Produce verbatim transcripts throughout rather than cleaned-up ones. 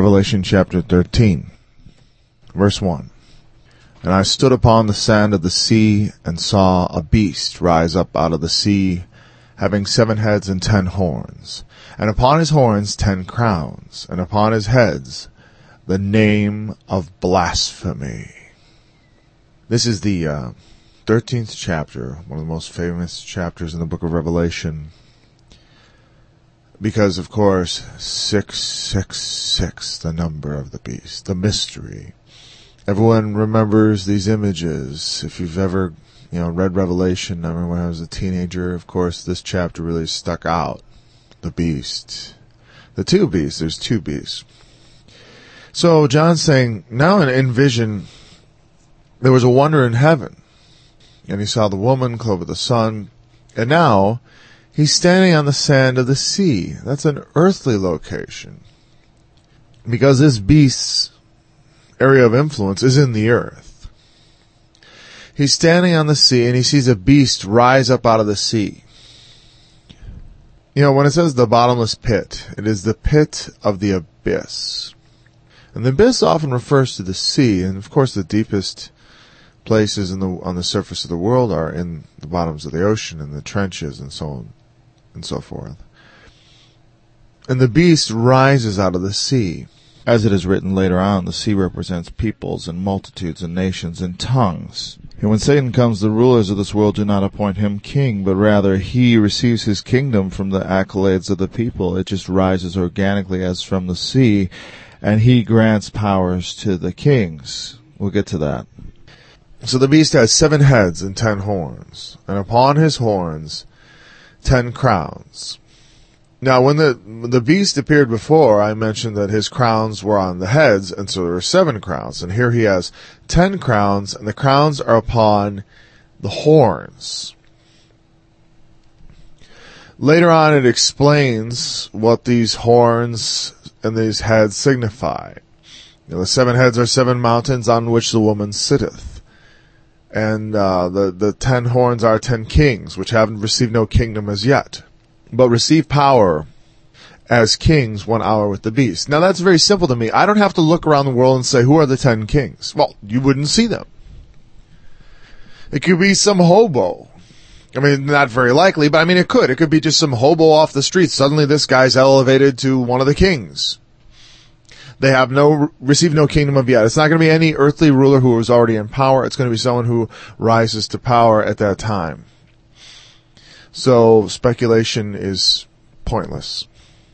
Revelation chapter thirteen, verse one. And I stood upon the sand of the sea, and saw a beast rise up out of the sea, having seven heads and ten horns, and upon his horns ten crowns, and upon his heads the name of blasphemy. This is the uh, thirteenth chapter, one of the most famous chapters in the book of Revelation, because, of course, six six six, the number of the beast, the mystery. Everyone remembers these images. If you've ever, you know, read Revelation, I remember when I was a teenager, of course, this chapter really stuck out. The beast. The two beasts. There's two beasts. So John's saying, now in, in vision, there was a wonder in heaven. And he saw the woman clothed with the sun. And now, he's standing on the sand of the sea. That's an earthly location. Because this beast's area of influence is in the earth. He's standing on the sea and he sees a beast rise up out of the sea. You know, when it says the bottomless pit, it is the pit of the abyss. And the abyss often refers to the sea, and of course the deepest places in the, on the surface of the world are in the bottoms of the ocean and the trenches and so on and so forth. And the beast rises out of the sea. As it is written later on, the sea represents peoples and multitudes and nations and tongues. And when Satan comes, the rulers of this world do not appoint him king, but rather he receives his kingdom from the accolades of the people. It just rises organically as from the sea, and he grants powers to the kings. We'll get to that. So the beast has seven heads and ten horns, and upon his horns ten crowns. Now, when the the beast appeared before, I mentioned that his crowns were on the heads, and so there were seven crowns. And here he has ten crowns, and the crowns are upon the horns. Later on, it explains what these horns and these heads signify. You know, the seven heads are seven mountains on which the woman sitteth. And uh, the, the ten horns are ten kings, which haven't received no kingdom as yet, but receive power as kings one hour with the beast. Now that's very simple to me. I don't have to look around the world and say, who are the ten kings? Well, you wouldn't see them. It could be some hobo. I mean, not very likely, but I mean, it could. It could be just some hobo off the street. Suddenly this guy's elevated to one of the kings. They have no, receive no kingdom of yet. It's not going to be any earthly ruler who is already in power. It's going to be someone who rises to power at that time. So speculation is pointless.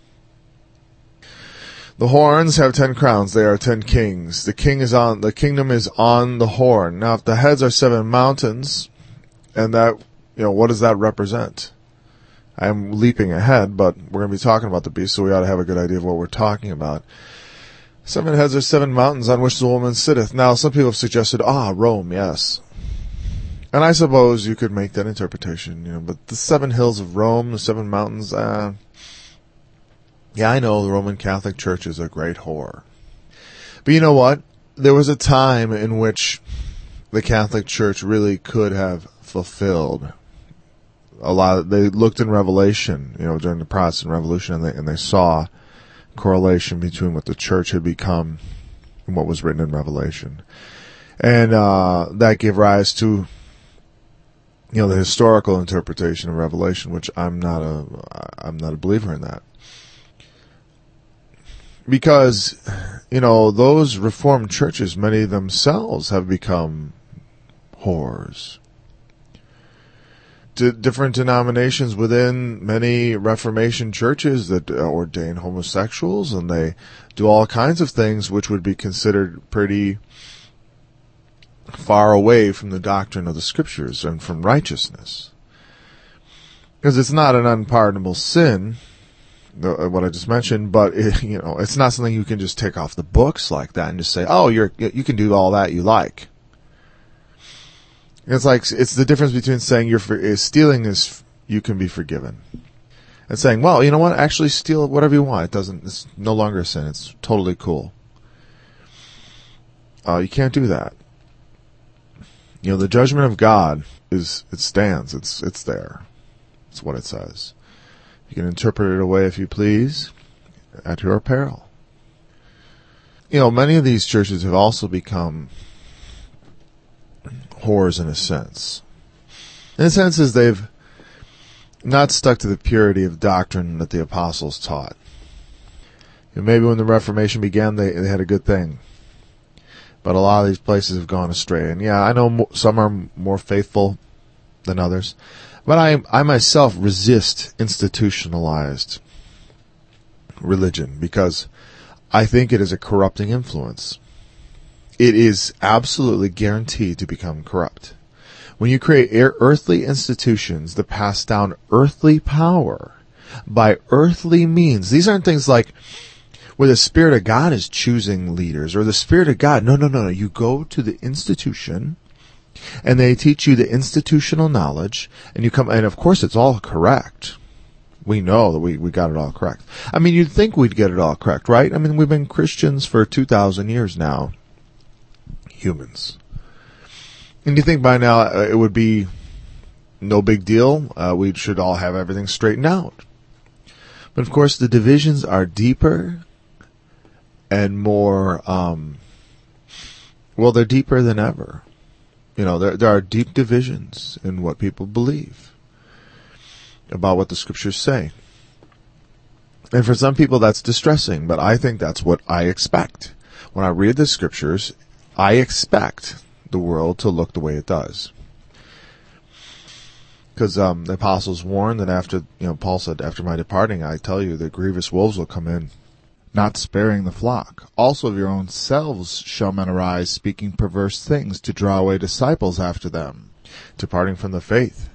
The horns have ten crowns. They are ten kings. The king is on, the kingdom is on the horn. Now, if the heads are seven mountains, and that, you know, what does that represent? I'm leaping ahead, but we're going to be talking about the beast, so we ought to have a good idea of what we're talking about. Seven heads are seven mountains on which the woman sitteth. Now, some people have suggested, ah, Rome, yes. And I suppose you could make that interpretation, you know, but the seven hills of Rome, the seven mountains, uh, yeah, I know the Roman Catholic Church is a great whore. But you know what? There was a time in which the Catholic Church really could have fulfilled a lot of, they looked in Revelation, you know, during the Protestant Revolution, and they, and they saw correlation between what the church had become and what was written in Revelation. And, uh, that gave rise to, you know, the historical interpretation of Revelation, which I'm not a, I'm not a believer in that. Because, you know, those Reformed churches, many themselves have become whores. D- different denominations within many Reformation churches that ordain homosexuals, and they do all kinds of things which would be considered pretty far away from the doctrine of the Scriptures and from righteousness. Because it's not an unpardonable sin, what I just mentioned, but it, you know, it's not something you can just take off the books like that and just say, oh, you're you can do all that you like. It's like, it's the difference between saying you're for, stealing is, you can be forgiven, and saying, well, you know what, actually steal whatever you want. It doesn't, it's no longer a sin. It's totally cool. Uh, you can't do that. You know, the judgment of God is, it stands. It's, it's there. It's what it says. You can interpret it away if you please, at your peril. you know, many of these churches have also become whores in a sense. In a sense, is they've not stuck to the purity of doctrine that the apostles taught. And maybe when the Reformation began, they, they had a good thing. But a lot of these places have gone astray. And yeah, I know mo- some are more faithful than others. But I, I myself resist institutionalized religion because I think it is a corrupting influence. It is absolutely guaranteed to become corrupt. When you create earthly institutions that pass down earthly power by earthly means, these aren't things like where the Spirit of God is choosing leaders or the Spirit of God. No, no, no, no. You go to the institution and they teach you the institutional knowledge and you come, and of course it's all correct. We know that we, we got it all correct. I mean, you'd think we'd get it all correct, right? I mean, we've been Christians for two thousand years now. Humans. And you think by now uh, it would be no big deal. Uh, we should all have everything straightened out. But of course the divisions are deeper and more, um, well, they're deeper than ever. You know, there, there are deep divisions in what people believe about what the scriptures say. And for some people that's distressing, but I think that's what I expect. When I read the scriptures, I expect the world to look the way it does. Because um, the apostles warned that after, you know, Paul said, after my departing, I tell you that grievous wolves will come in, not sparing the flock. Also of your own selves shall men arise, speaking perverse things to draw away disciples after them, departing from the faith.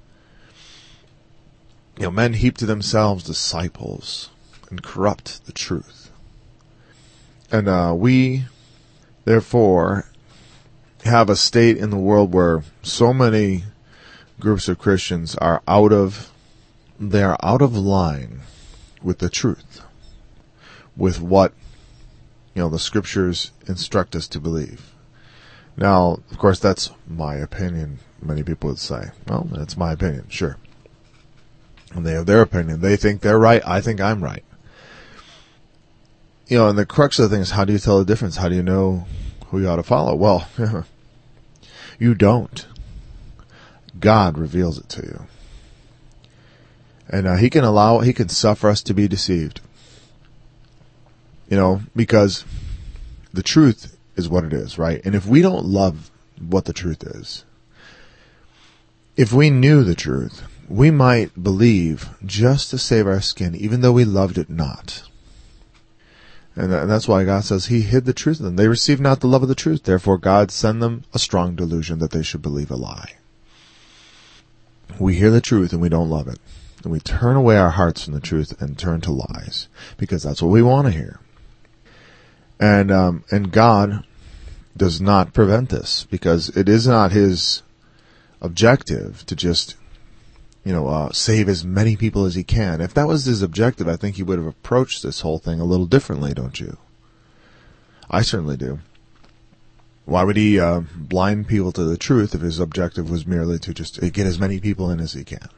You know, men heap to themselves disciples and corrupt the truth. And uh, we, therefore, have a state in the world where so many groups of Christians are out of, they are out of line with the truth, with what, you know, the scriptures instruct us to believe. Now, of course, that's my opinion. Many people would say, well, that's my opinion, sure. And they have their opinion. They think they're right. I think I'm right. You know, and the crux of the thing is, how do you tell the difference? How do you know who you ought to follow? Well, you don't. God reveals it to you. And uh, he can allow, he can suffer us to be deceived. You know, because the truth is what it is, right? And if we don't love what the truth is, if we knew the truth, we might believe just to save our skin, even though we loved it not. And that's why God says he hid the truth in them. They received not the love of the truth. Therefore God sent them a strong delusion that they should believe a lie. We hear the truth and we don't love it. And we turn away our hearts from the truth and turn to lies. Because that's what we want to hear. And, um, and God does not prevent this. Because it is not his objective to just, you know, uh, save as many people as he can. If that was his objective, I think he would have approached this whole thing a little differently, don't you? I certainly do. Why would he uh, blind people to the truth if his objective was merely to just get as many people in as he can?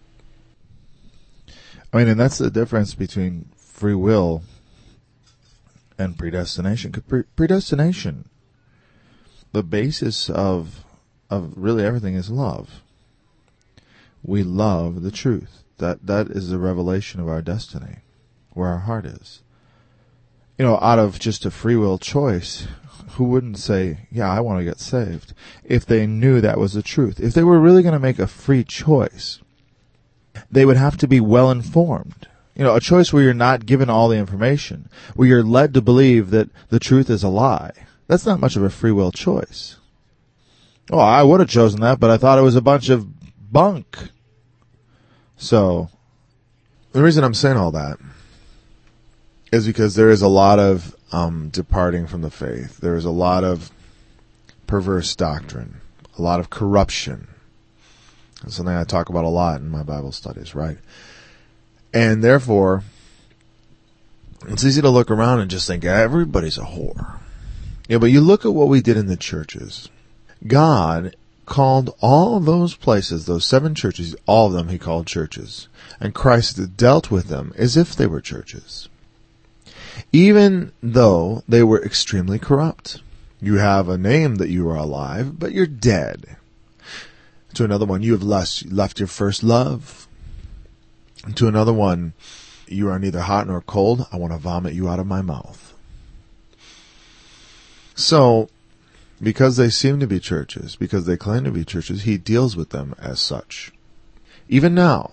I mean, and that's the difference between free will and predestination. Pre- predestination, the basis of of really everything is love. We love the truth. That that is the revelation of our destiny, where our heart is. You know, out of just a free will choice, who wouldn't say, yeah, I want to get saved, if they knew that was the truth? If they were really going to make a free choice, they would have to be well informed. You know, a choice where you're not given all the information, where you're led to believe that the truth is a lie. That's not much of a free will choice. Oh, I would have chosen that, but I thought it was a bunch of bunk. So, the reason I'm saying all that is because there is a lot of um, departing from the faith. There is a lot of perverse doctrine, a lot of corruption. That's something I talk about a lot in my Bible studies, right? And therefore, it's easy to look around and just think everybody's a whore. Yeah, but you look at what we did in the churches. God called all those places, those seven churches, all of them he called churches. And Christ dealt with them as if they were churches. even though they were extremely corrupt. You have a name that you are alive, but you're dead. To another one, you have left, left your first love. And to another one, you are neither hot nor cold. I want to vomit you out of my mouth. So, because they seem to be churches, because they claim to be churches, he deals with them as such. Even now,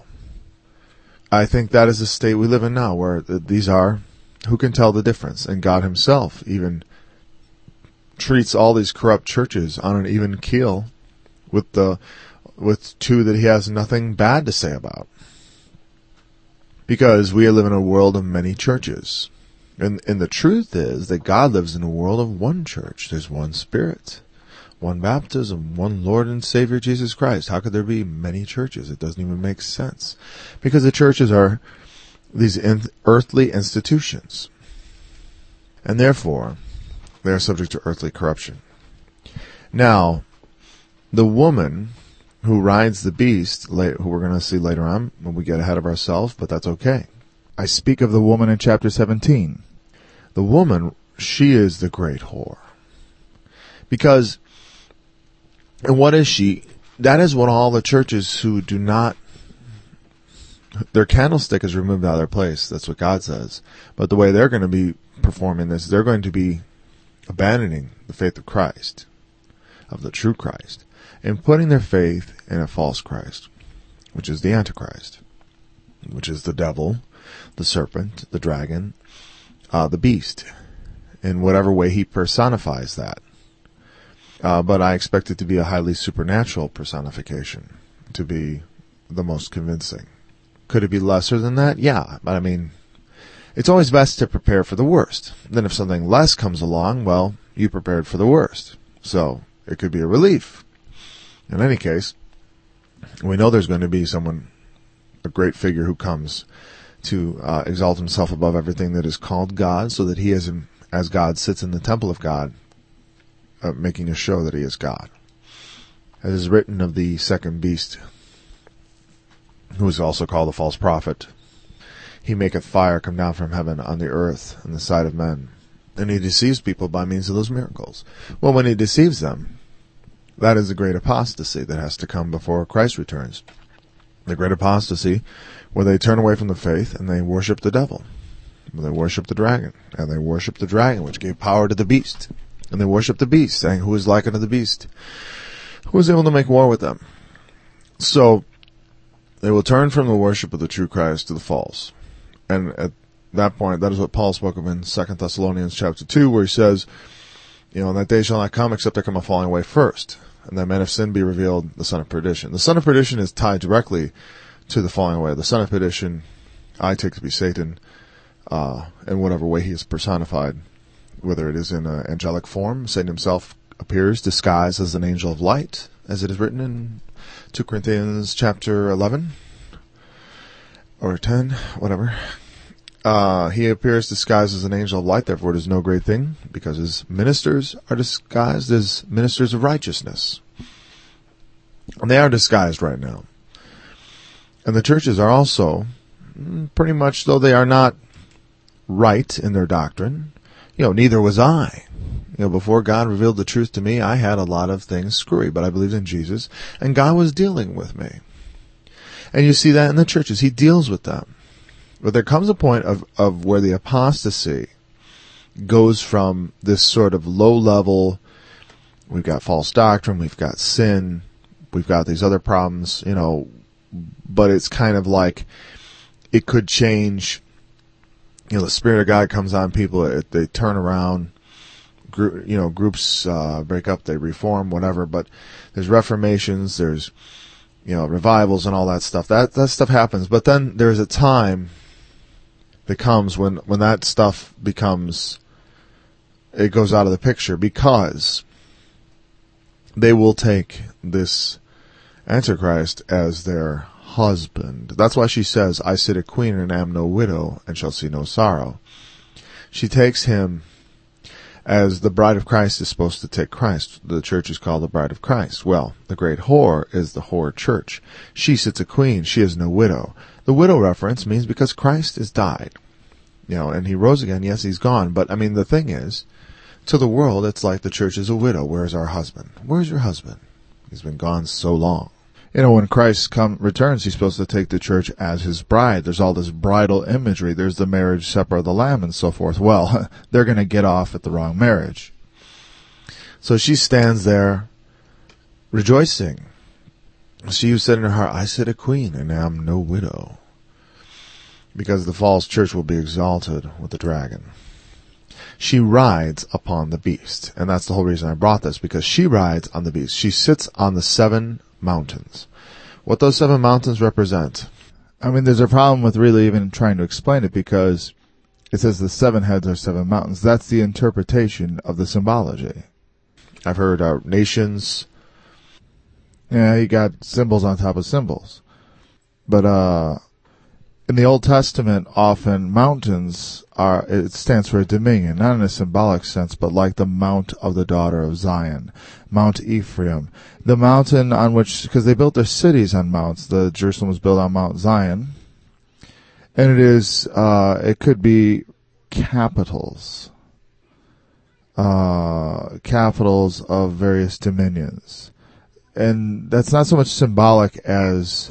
I think that is the state we live in now, where these are, who can tell the difference? And God himself even treats all these corrupt churches on an even keel with the, with two that he has nothing bad to say about. Because we live in a world of many churches. And, and the truth is that God lives in a world of one church. There's one Spirit, one baptism, one Lord and Savior Jesus Christ. How could there be many churches? It doesn't even make sense. Because the churches are these in, earthly institutions. And therefore, they are subject to earthly corruption. Now, the woman who rides the beast, who we're going to see later on when we get ahead of ourselves, but that's okay. I speak of the woman in chapter seventeen. The woman, she is the great whore. Because, and what is she? That is what all the churches who do not, their candlestick is removed out of their place. That's what God says. But the way they're going to be performing this, they're going to be abandoning the faith of Christ, of the true Christ, and putting their faith in a false Christ, which is the Antichrist, which is the devil, the serpent, the dragon, uh, the beast, in whatever way he personifies that. Uh, but I expect it to be a highly supernatural personification, to be the most convincing. Could it be lesser than that? Yeah, but I mean, it's always best to prepare for the worst. Then if something less comes along, well, you prepared for the worst. So, it could be a relief. In any case, we know there's going to be someone, a great figure who comes to uh, exalt himself above everything that is called God, so that he, as, as God, sits in the temple of God, uh, making a show that he is God. As is written of the second beast, who is also called the false prophet, he maketh fire come down from heaven on the earth in the sight of men, and he deceives people by means of those miracles. Well, when he deceives them, that is the great apostasy that has to come before Christ returns. The great apostasy where they turn away from the faith and they worship the devil. They worship the dragon. And they worship the dragon, which gave power to the beast. And they worship the beast, saying, who is like unto the beast? Who is able to make war with them? So, they will turn from the worship of the true Christ to the false. And at that point, that is what Paul spoke of in Second Thessalonians chapter two, where he says, you know, that day shall not come except there come a falling away first, and that man of sin be revealed, the son of perdition. The son of perdition is tied directly to the falling away. The son of perdition, I take to be Satan, uh, in whatever way he is personified, whether it is in an angelic form. Satan himself appears disguised as an angel of light, as it is written in Second Corinthians chapter eleven, or ten, whatever. Uh, he appears disguised as an angel of light, therefore it is no great thing, because his ministers are disguised as ministers of righteousness. And they are disguised right now. And the churches are also, pretty much, though they are not right in their doctrine, you know, neither was I. You know, before God revealed the truth to me, I had a lot of things screwy, but I believed in Jesus, and God was dealing with me. And you see that in the churches. He deals with them. But there comes a point of, of where the apostasy goes from this sort of low level, we've got false doctrine, we've got sin, we've got these other problems, you know, but it's kind of like it could change, you know, the Spirit of God comes on people, it, they turn around, group, you know, groups uh, break up, they reform, whatever, but there's reformations, there's, you know, revivals and all that stuff. That, that stuff happens, but then there's a time that comes when, when that stuff becomes, it goes out of the picture, because they will take this Antichrist as their husband. That's why she says, I sit a queen and am no widow and shall see no sorrow. She takes him as the bride of Christ is supposed to take Christ. The church is called the bride of Christ. Well, the great whore is the whore church. She sits a queen. She is no widow. The widow reference means because Christ has died. You know, and he rose again. Yes, he's gone. But, I mean, the thing is, to the world, it's like the church is a widow. Where's our husband? Where's your husband? He's been gone so long. You know, when Christ come, returns, he's supposed to take the church as his bride. There's all this bridal imagery. There's the marriage supper of the Lamb and so forth. Well, they're going to get off at the wrong marriage. So she stands there rejoicing. She who said in her heart, I sit a queen and am no widow. Because the false church will be exalted with the dragon. She rides upon the beast. And that's the whole reason I brought this, because she rides on the beast. She sits on the seven mountains. What those seven mountains represent? I mean, there's a problem with really even trying to explain it, because it says the seven heads are seven mountains. That's the interpretation of the symbology. I've heard uh, nations. Yeah, you got symbols on top of symbols. But, uh, in the Old Testament, often mountains are, it stands for a dominion, not in a symbolic sense, but like the mount of the daughter of Zion, Mount Ephraim. The mountain on which, because they built their cities on mounts, the Jerusalem was built on Mount Zion. And it is, uh, it could be capitals, uh, capitals of various dominions. And that's not so much symbolic as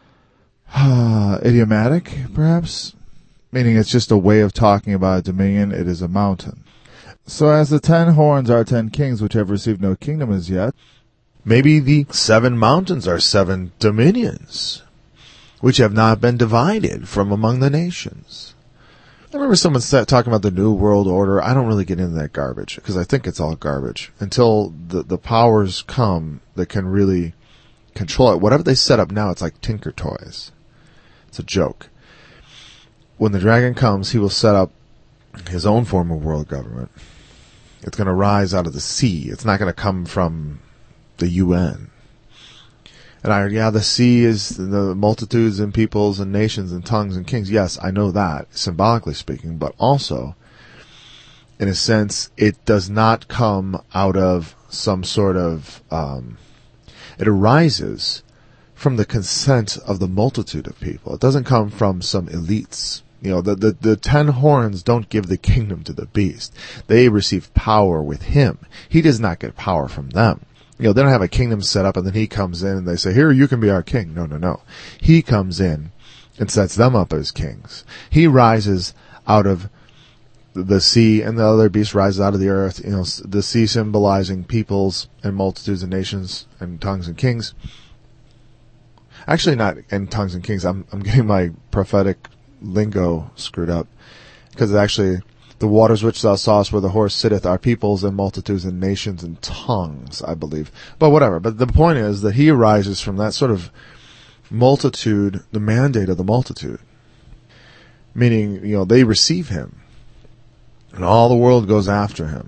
Uh, idiomatic, perhaps, meaning it's just a way of talking about a dominion. It is a mountain. So as the ten horns are ten kings which have received no kingdom as yet, maybe the seven mountains are seven dominions which have not been divided from among the nations. I remember someone said, talking about the New World Order. I don't really get into that garbage because I think it's all garbage until the, the powers come that can really control it. Whatever they set up now, it's like Tinker Toys. It's a joke. When the dragon comes, he will set up his own form of world government. It's going to rise out of the sea. It's not going to come from the U N. And I, yeah, the sea is the multitudes and peoples and nations and tongues and kings. Yes, I know that, symbolically speaking, but also, in a sense, it does not come out of some sort of, um, it arises from the consent of the multitude of people. It doesn't come from some elites. You know, the, the, the ten horns don't give the kingdom to the beast. They receive power with him. He does not get power from them. You know, they don't have a kingdom set up and then he comes in and they say, here, you can be our king. No, no, no. He comes in and sets them up as kings. He rises out of the sea, and the other beast rises out of the earth. You know, the sea symbolizing peoples and multitudes and nations and tongues and kings. Actually, not in tongues and kings. I'm I'm getting my prophetic lingo screwed up, because actually the waters which thou sawest where the horse sitteth are peoples and multitudes and nations and tongues, I believe. But whatever. But the point is that he arises from that sort of multitude, the mandate of the multitude, meaning, you know, they receive him. And all the world goes after him.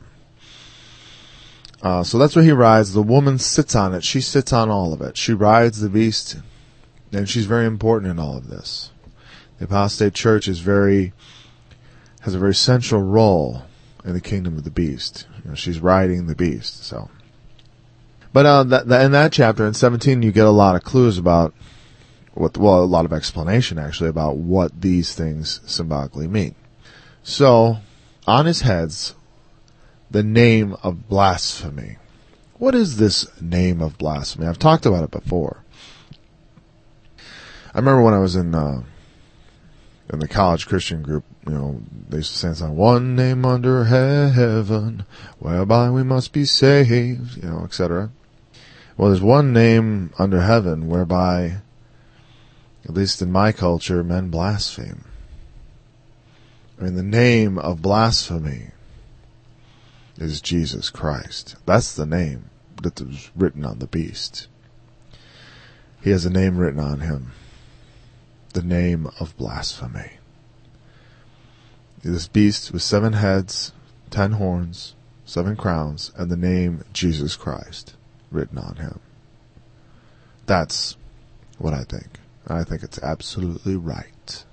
Uh, so that's where he rides. The woman sits on it. She sits on all of it. She rides the beast, and she's very important in all of this. The apostate church is very, has a very central role in the kingdom of the beast. You know, she's riding the beast. So, but uh, that, that, in that chapter, in seventeen, you get a lot of clues about what, well, a lot of explanation actually about what these things symbolically mean. So, on his heads, the name of blasphemy. What is this name of blasphemy? I've talked about it before. I remember when I was in uh, in the college Christian group, you know, they used to sing a song, one name under heaven, whereby we must be saved, you know, et cetera. Well, there's one name under heaven whereby, at least in my culture, men blaspheme. I mean, the name of blasphemy is Jesus Christ. That's the name that was written on the beast. He has a name written on him. The name of blasphemy. This beast with seven heads, ten horns, seven crowns, and the name Jesus Christ written on him. That's what I think. I think it's absolutely right.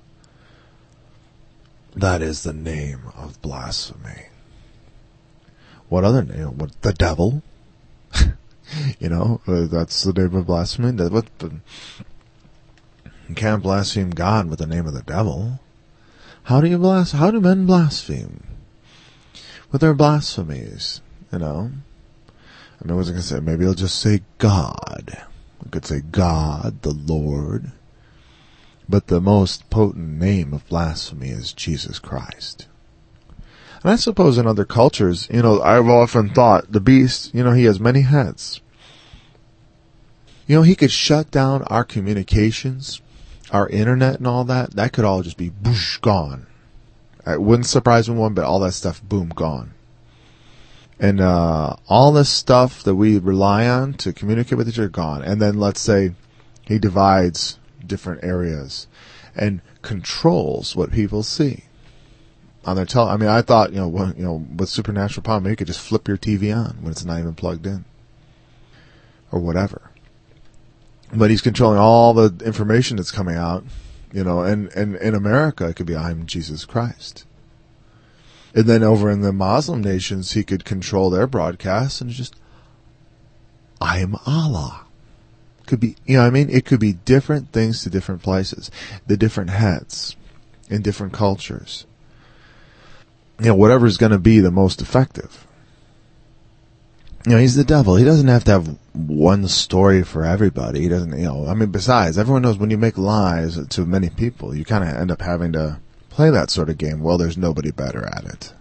That is the name of blasphemy. What other name? What, the devil? You know, uh, that's the name of blasphemy. That, what, you can't blaspheme God with the name of the devil. How do you blas- How do men blaspheme? With their blasphemies, you know? I mean, I wasn't going to say, maybe he'll just say God. I could say God, the Lord. But the most potent name of blasphemy is Jesus Christ. And I suppose in other cultures, you know, I've often thought the beast, you know, he has many heads. You know, he could shut down our communications, our internet and all that. That could all just be boosh, gone. It wouldn't surprise me one, but all that stuff, boom, gone. And uh all this stuff that we rely on to communicate with each other, gone. And then let's say he divides different areas and controls what people see on their tele. I mean, I thought, you know, when, you know, with supernatural power, maybe you could just flip your T V on when it's not even plugged in, or whatever. But he's controlling all the information that's coming out, you know. And and in America, it could be I'm Jesus Christ. And then over in the Muslim nations, he could control their broadcasts and just, I am Allah. Could be, you know what I mean? It could be different things to different places. The different heads in different cultures. You know, whatever's going to be the most effective. You know, he's the devil. He doesn't have to have one story for everybody. He doesn't, you know, I mean, besides, everyone knows when you make lies to many people, you kind of end up having to play that sort of game. Well, there's nobody better at it.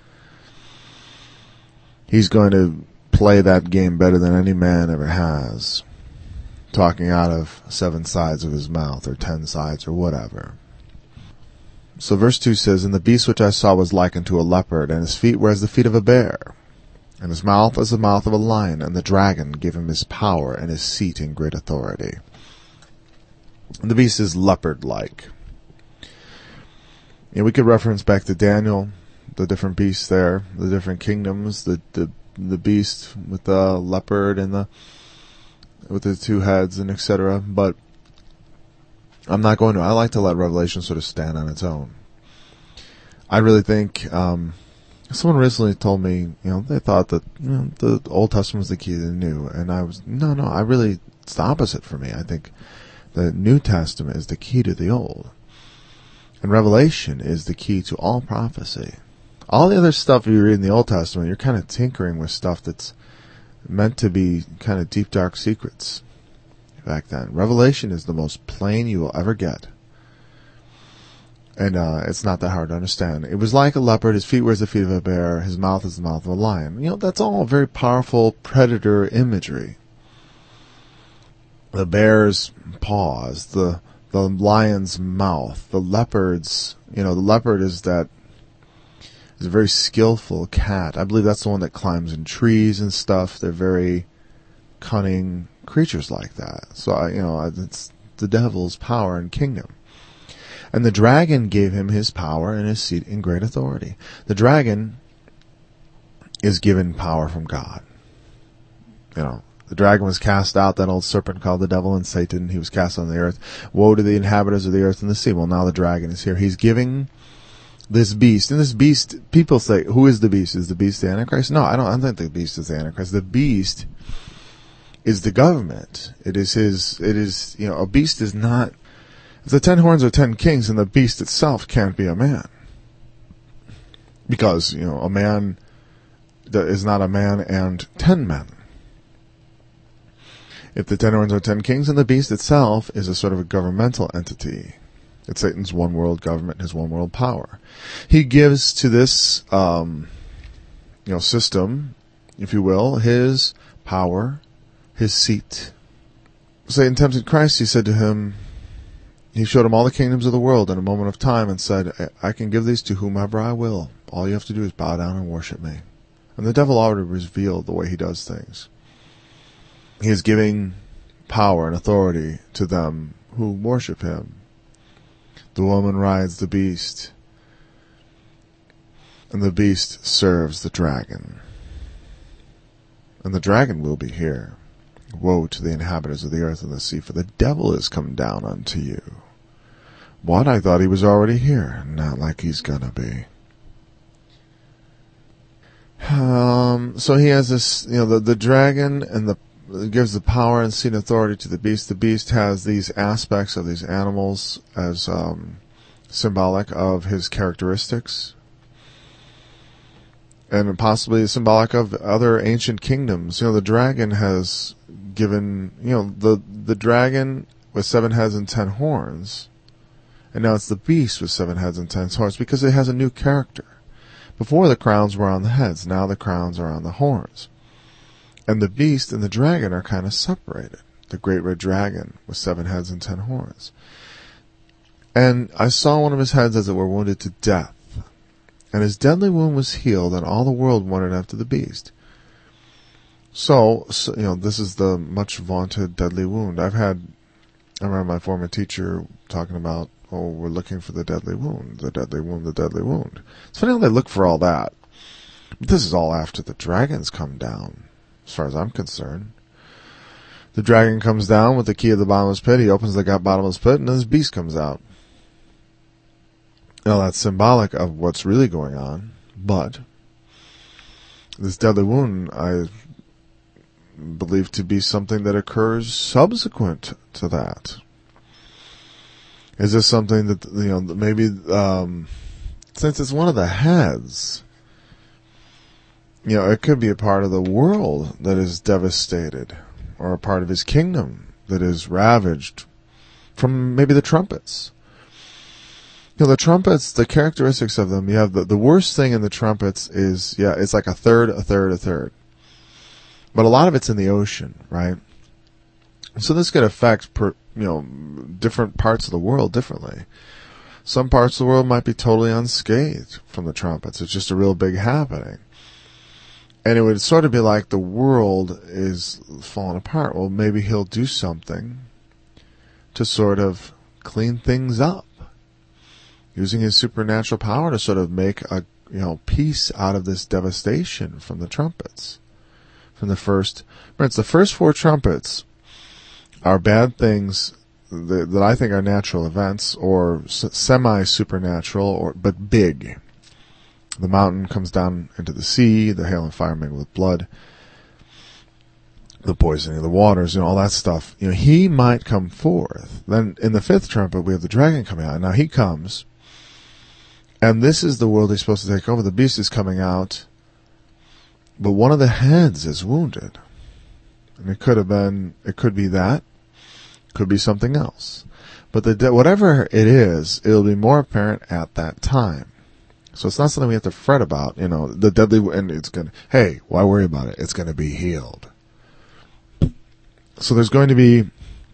He's going to play that game better than any man ever has, talking out of seven sides of his mouth, or ten sides, or whatever. So verse two says, And the beast which I saw was like unto a leopard, and his feet were as the feet of a bear, and his mouth as the mouth of a lion, and the dragon gave him his power and his seat in great authority. And the beast is leopard-like. And we could reference back to Daniel, the different beasts there, the different kingdoms, the the, the beast with the leopard and the with the two heads and et cetera. But I'm not going to. I like to let Revelation sort of stand on its own. I really think um, someone recently told me, you know, they thought that, you know, the Old Testament was the key to the New, and I was no, no. I really, it's the opposite for me. I think the New Testament is the key to the Old. And Revelation is the key to all prophecy. All the other stuff you read in the Old Testament, you're kind of tinkering with stuff that's meant to be kind of deep, dark secrets back then. Revelation is the most plain you will ever get. And uh it's not that hard to understand. It was like a leopard, his feet were as the feet of a bear, his mouth is the mouth of a lion. You know, that's all very powerful predator imagery. The bear's paws, the the lion's mouth, the leopard's, you know, the leopard is that, is a very skillful cat. I believe that's the one that climbs in trees and stuff. They're very cunning creatures like that. So, I, you know, it's the devil's power and kingdom. And the dragon gave him his power and his seat in great authority. The dragon is given power from God. You know, the dragon was cast out, that old serpent called the devil and Satan. He was cast on the earth. Woe to the inhabitants of the earth and the sea. Well, now the dragon is here. He's giving this beast, and this beast, people say, who is the beast? Is the beast the Antichrist? No, I don't, I don't think the beast is the Antichrist. The beast is the government. It is his, it is, you know, a beast is not, if the ten horns are ten kings, and the beast itself can't be a man. Because, you know, a man is not a man and ten men. If the ten horns are ten kings, and the beast itself is a sort of a governmental entity. It's Satan's one world government, his one world power. He gives to this, um, you know, system, if you will, his power, his seat. Satan tempted Christ. He said to him, he showed him all the kingdoms of the world in a moment of time and said, I can give these to whomever I will. All you have to do is bow down and worship me. And the devil already revealed the way he does things. He is giving power and authority to them who worship him. The woman rides the beast, and the beast serves the dragon. And the dragon will be here. Woe to the inhabitants of the earth and the sea, for the devil is come down unto you. What? I thought he was already here. Not like he's gonna be. Um, so he has this, you know, the, the dragon and the, gives the power and seat and authority to the beast. The beast has these aspects of these animals as, um, symbolic of his characteristics, and possibly symbolic of other ancient kingdoms. You know, the dragon has given, you know, the the dragon with seven heads and ten horns, and now it's the beast with seven heads and ten horns, because it has a new character. Before, the crowns were on the heads, now the crowns are on the horns. And the beast and the dragon are kind of separated. The great red dragon with seven heads and ten horns. And I saw one of his heads, as it were, wounded to death. And his deadly wound was healed, and all the world wondered after the beast. So, so, you know, this is the much vaunted deadly wound. I've had, I remember my former teacher talking about, oh, we're looking for the deadly wound, the deadly wound, the deadly wound. It's funny how they look for all that. But this is all after the dragons come down, as far as I'm concerned. The dragon comes down with the key of the bottomless pit. He opens the bottomless pit, and then this beast comes out. Now, that's symbolic of what's really going on, but this deadly wound, I believe to be something that occurs subsequent to that. Is this something that, you know, maybe, um, since it's one of the heads, you know, it could be a part of the world that is devastated, or a part of his kingdom that is ravaged from maybe the trumpets. You know, the trumpets, the characteristics of them, you have the, the worst thing in the trumpets is, yeah, it's like a third, a third, a third. But a lot of it's in the ocean, right? So this could affect, per, you know, different parts of the world differently. Some parts of the world might be totally unscathed from the trumpets. It's just a real big happening. And it would sort of be like the world is falling apart. Well, maybe he'll do something to sort of clean things up, using his supernatural power to sort of make a, you know, peace out of this devastation from the trumpets. From the first, remember, it's the first four trumpets are bad things that, that I think are natural events, or s- semi-supernatural, or but big. The mountain comes down into the sea, the hail and fire mingled with blood, the poisoning of the waters, you know, all that stuff. You know, he might come forth. Then in the fifth trumpet, we have the dragon coming out. Now he comes, and this is the world he's supposed to take over. The beast is coming out, but one of the heads is wounded. And it could have been, it could be that, could be something else. But the de- whatever it is, it'll be more apparent at that time. So it's not something we have to fret about, you know, the deadly, and it's going to, hey, why worry about it? It's going to be healed. So there's going to be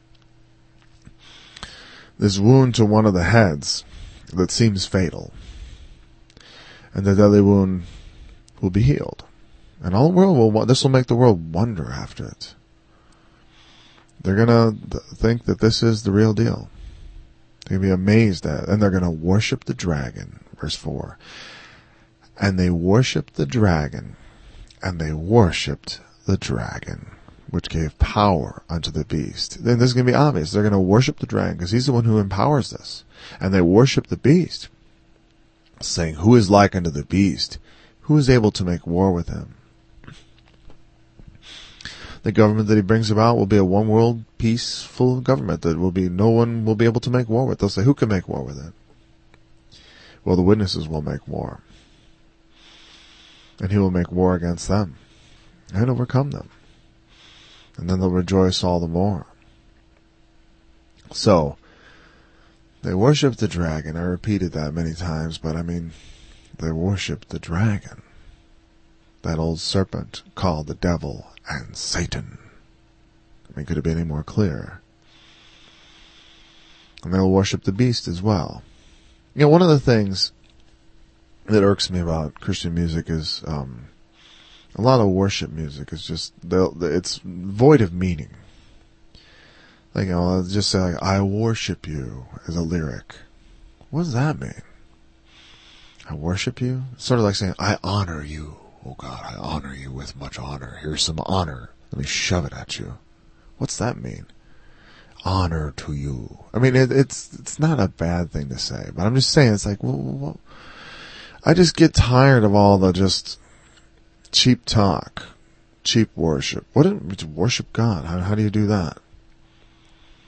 this wound to one of the heads that seems fatal. And the deadly wound will be healed. And all the world will, this will make the world wonder after it. They're going to think that this is the real deal. They're going to be amazed at it. And they're going to worship the dragon. Verse four. And they worshipped the dragon, and they worshipped the dragon, which gave power unto the beast. Then this is going to be obvious. They're going to worship the dragon, because he's the one who empowers this. And they worship the beast, saying, who is like unto the beast? Who is able to make war with him? The government that he brings about will be a one world peaceful government that will be, no one will be able to make war with. They'll say, who can make war with it? Well, the witnesses will make war. And he will make war against them and overcome them. And then they'll rejoice all the more. So, they worship the dragon. I repeated that many times, but I mean, they worship the dragon. That old serpent called the devil and Satan. I mean, could it be any more clear? And they'll worship the beast as well. You know, one of the things that irks me about Christian music is um, a lot of worship music is just, it's void of meaning. Like, you know, I'll just say, like, I worship you as a lyric. What does that mean? I worship you? It's sort of like saying, I honor you. Oh God, I honor you with much honor. Here's some honor. Let me shove it at you. What's that mean? Honor to you. I mean, it, it's it's not a bad thing to say, but I'm just saying, it's like, well, well, I just get tired of all the just cheap talk, cheap worship. What is worship God? How, how do you do that?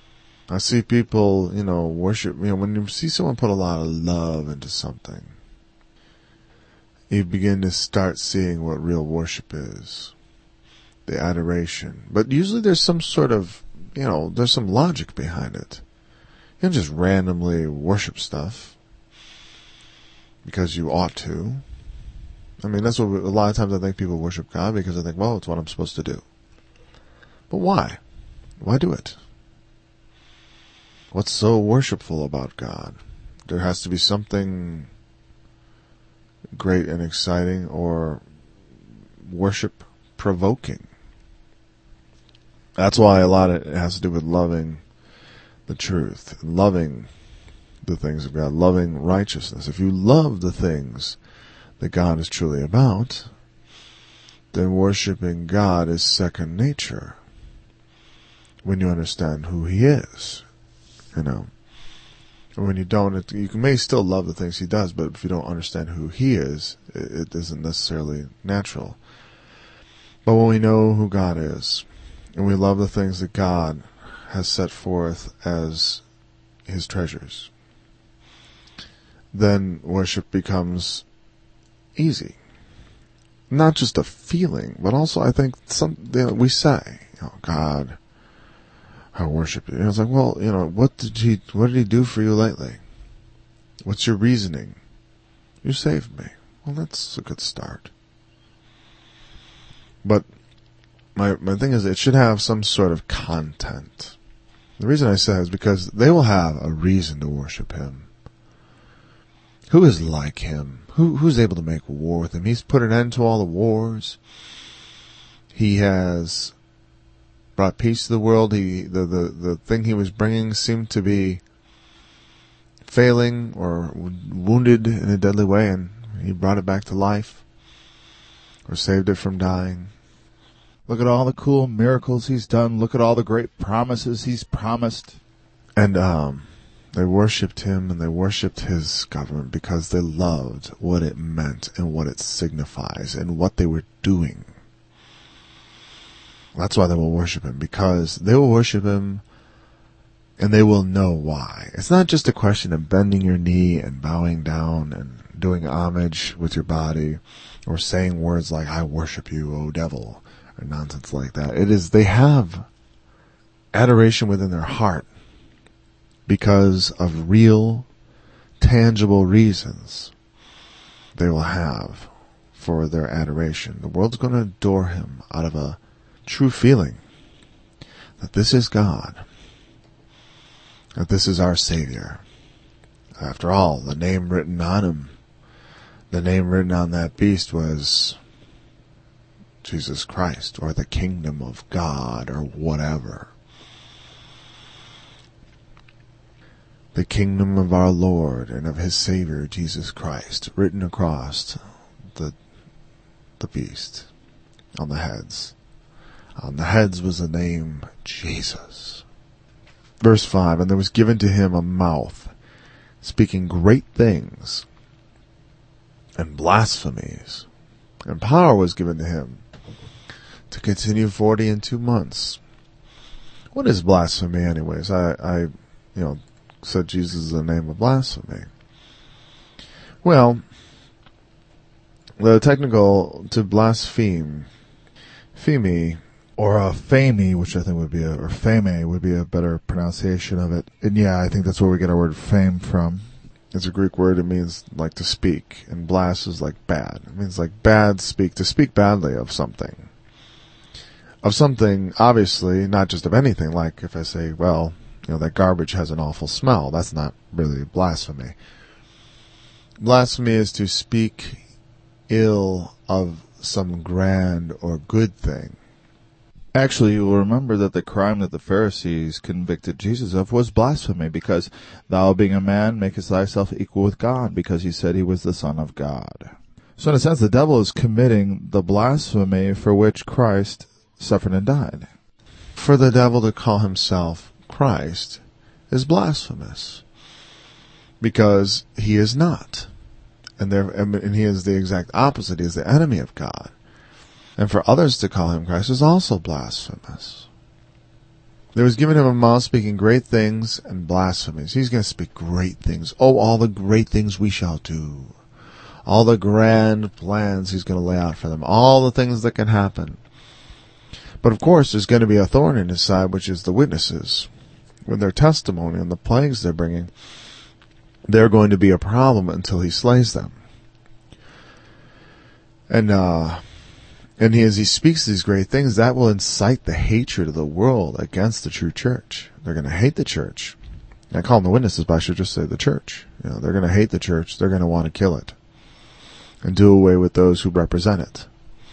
I see people, you know, worship, you know, when you see someone put a lot of love into something, you begin to start seeing what real worship is. The adoration. But usually there's some sort of, you know, there's some logic behind it. You don't just randomly worship stuff because you ought to. I mean, that's what we, a lot of times I think people worship God because they think, well, it's what I'm supposed to do. But why? Why do it? What's so worshipful about God? There has to be something great and exciting or worship provoking. That's why a lot of it has to do with loving the truth, loving the things of God, loving righteousness. If you love the things that God is truly about, then worshiping God is second nature when you understand who He is, you know. And when you don't, it, you may still love the things He does, but if you don't understand who He is, it, it isn't necessarily natural. But when we know who God is, and we love the things that God has set forth as His treasures, then worship becomes easy. Not just a feeling, but also I think some, you know, we say, oh God, I worship you. And it's like, well, you know, what did He, what did He do for you lately? What's your reasoning? You saved me. Well, that's a good start. But My my thing is, it should have some sort of content. The reason I say is because they will have a reason to worship Him. Who is like Him? Who who's able to make war with Him? He's put an end to all the wars. He has brought peace to the world. He the the, the thing He was bringing seemed to be failing or wounded in a deadly way, and He brought it back to life or saved it from dying. Look at all the cool miracles He's done. Look at all the great promises He's promised. And um, they worshipped Him and they worshipped His government because they loved what it meant and what it signifies and what they were doing. That's why they will worship Him, because they will worship Him and they will know why. It's not just a question of bending your knee and bowing down and doing homage with your body or saying words like, I worship you, O devil, or nonsense like that. It is, they have adoration within their heart because of real, tangible reasons they will have for their adoration. The world's going to adore Him out of a true feeling that this is God, that this is our Savior. After all, the name written on Him, the name written on that beast was Jesus Christ, or the kingdom of God, or whatever. The kingdom of our Lord and of His Savior, Jesus Christ, written across the the beast on the heads. On the heads was the name Jesus. Verse five, and there was given to Him a mouth, speaking great things and blasphemies, and power was given to Him to continue forty and two months. What is blasphemy anyways? I, I, you know, said Jesus is the name of blasphemy. Well, the technical, to blaspheme, pheme, or a fame, which I think would be a, or fame would be a better pronunciation of it. And yeah, I think that's where we get our word fame from. It's a Greek word. It means like to speak, and blas is like bad. It means like bad speak, to speak badly of something. Of something, obviously, not just of anything. Like if I say, well, you know, that garbage has an awful smell, that's not really blasphemy. Blasphemy is to speak ill of some grand or good thing. Actually, you will remember that the crime that the Pharisees convicted Jesus of was blasphemy, because thou being a man makest thyself equal with God, because he said he was the Son of God. So in a sense, the devil is committing the blasphemy for which Christ suffered and died. For the devil to call himself Christ is blasphemous, because he is not. And, there, and he is the exact opposite. He is the enemy of God. And for others to call him Christ is also blasphemous. There was given him a mouth speaking great things and blasphemies. He's going to speak great things. Oh, all the great things we shall do. All the grand plans he's going to lay out for them. All the things that can happen. But of course, there's going to be a thorn in his side, which is the witnesses. With their testimony and the plagues they're bringing, they're going to be a problem until he slays them. And, uh... And he, as he speaks these great things, that will incite the hatred of the world against the true church. They're going to hate the church. I call them the witnesses, but I should just say the church. You know, they're going to hate the church. They're going to want to kill it and do away with those who represent it.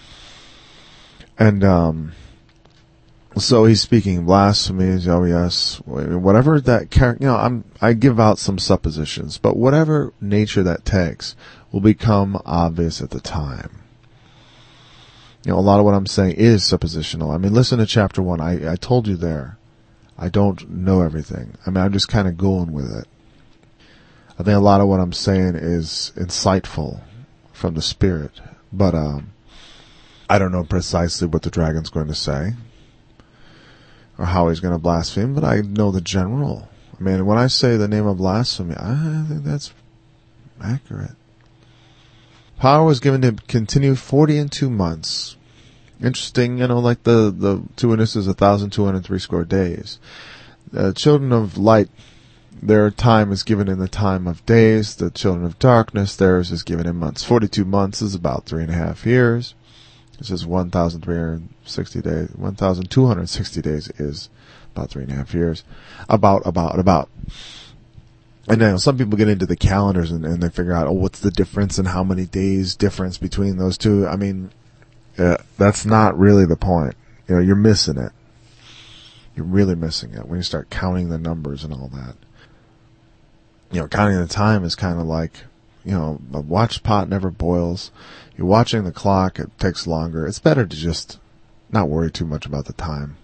And um, so he's speaking blasphemies. Oh yes, whatever that character. You know, I'm I give out some suppositions, but whatever nature that takes will become obvious at the time. You know, a lot of what I'm saying is suppositional. I mean, listen to chapter one. I, I told you there. I don't know everything. I mean, I'm just kind of going with it. I think a lot of what I'm saying is insightful from the Spirit. But um, I don't know precisely what the dragon's going to say or how he's going to blaspheme, but I know the general. I mean, when I say the name of blasphemy, I think that's accurate. Power was given to continue forty and two months. Interesting, you know, like the, the two witnesses, a thousand two hundred three score days. The children of light, their time is given in the time of days. The children of darkness, theirs is given in months. Forty-two months is about three and a half years. This is one thousand three hundred sixty days. One thousand two hundred sixty days is about three and a half years. About, about, about. And now some people get into the calendars and, and they figure out, oh, what's the difference and how many days difference between those two? I mean, uh, that's not really the point. You know, you're missing it. You're really missing it when you start counting the numbers and all that. You know, counting the time is kind of like, you know, a watch pot never boils. You're watching the clock, it takes longer. It's better to just not worry too much about the time.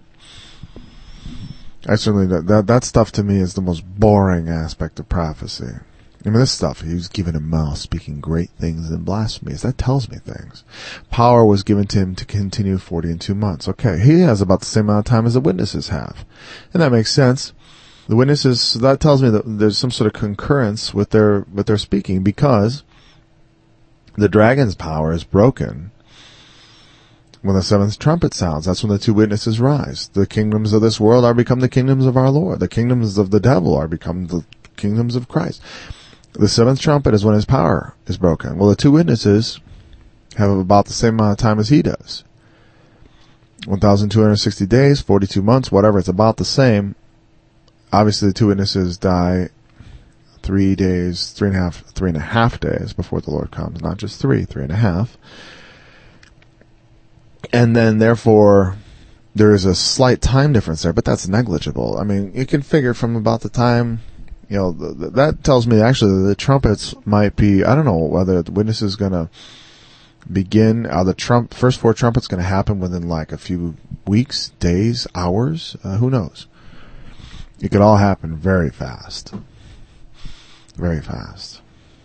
I certainly, that, that, that stuff to me is the most boring aspect of prophecy. I mean, this stuff, he was given a mouth speaking great things and blasphemies. That tells me things. Power was given to him to continue forty and two months. Okay, he has about the same amount of time as the witnesses have. And that makes sense. The witnesses, so that tells me that there's some sort of concurrence with their, with their speaking because the dragon's power is broken when the seventh trumpet sounds. That's when the two witnesses rise. The kingdoms of this world are become the kingdoms of our Lord. The kingdoms of the devil are become the kingdoms of Christ. The seventh trumpet is when his power is broken. Well, the two witnesses have about the same amount of time as he does. one thousand two hundred sixty days, forty-two months, whatever. It's about the same. Obviously, the two witnesses die three days, three and a half, three and a half days before the Lord comes. Not just three, three and a half. And then, therefore, there is a slight time difference there, but that's negligible. I mean, you can figure from about the time, you know, th- th- that tells me actually the trumpets might be, I don't know whether the witness is going to begin, are the trump, first four trumpets going to happen within like a few weeks, days, hours? Uh, who knows? It could all happen very fast. Very fast.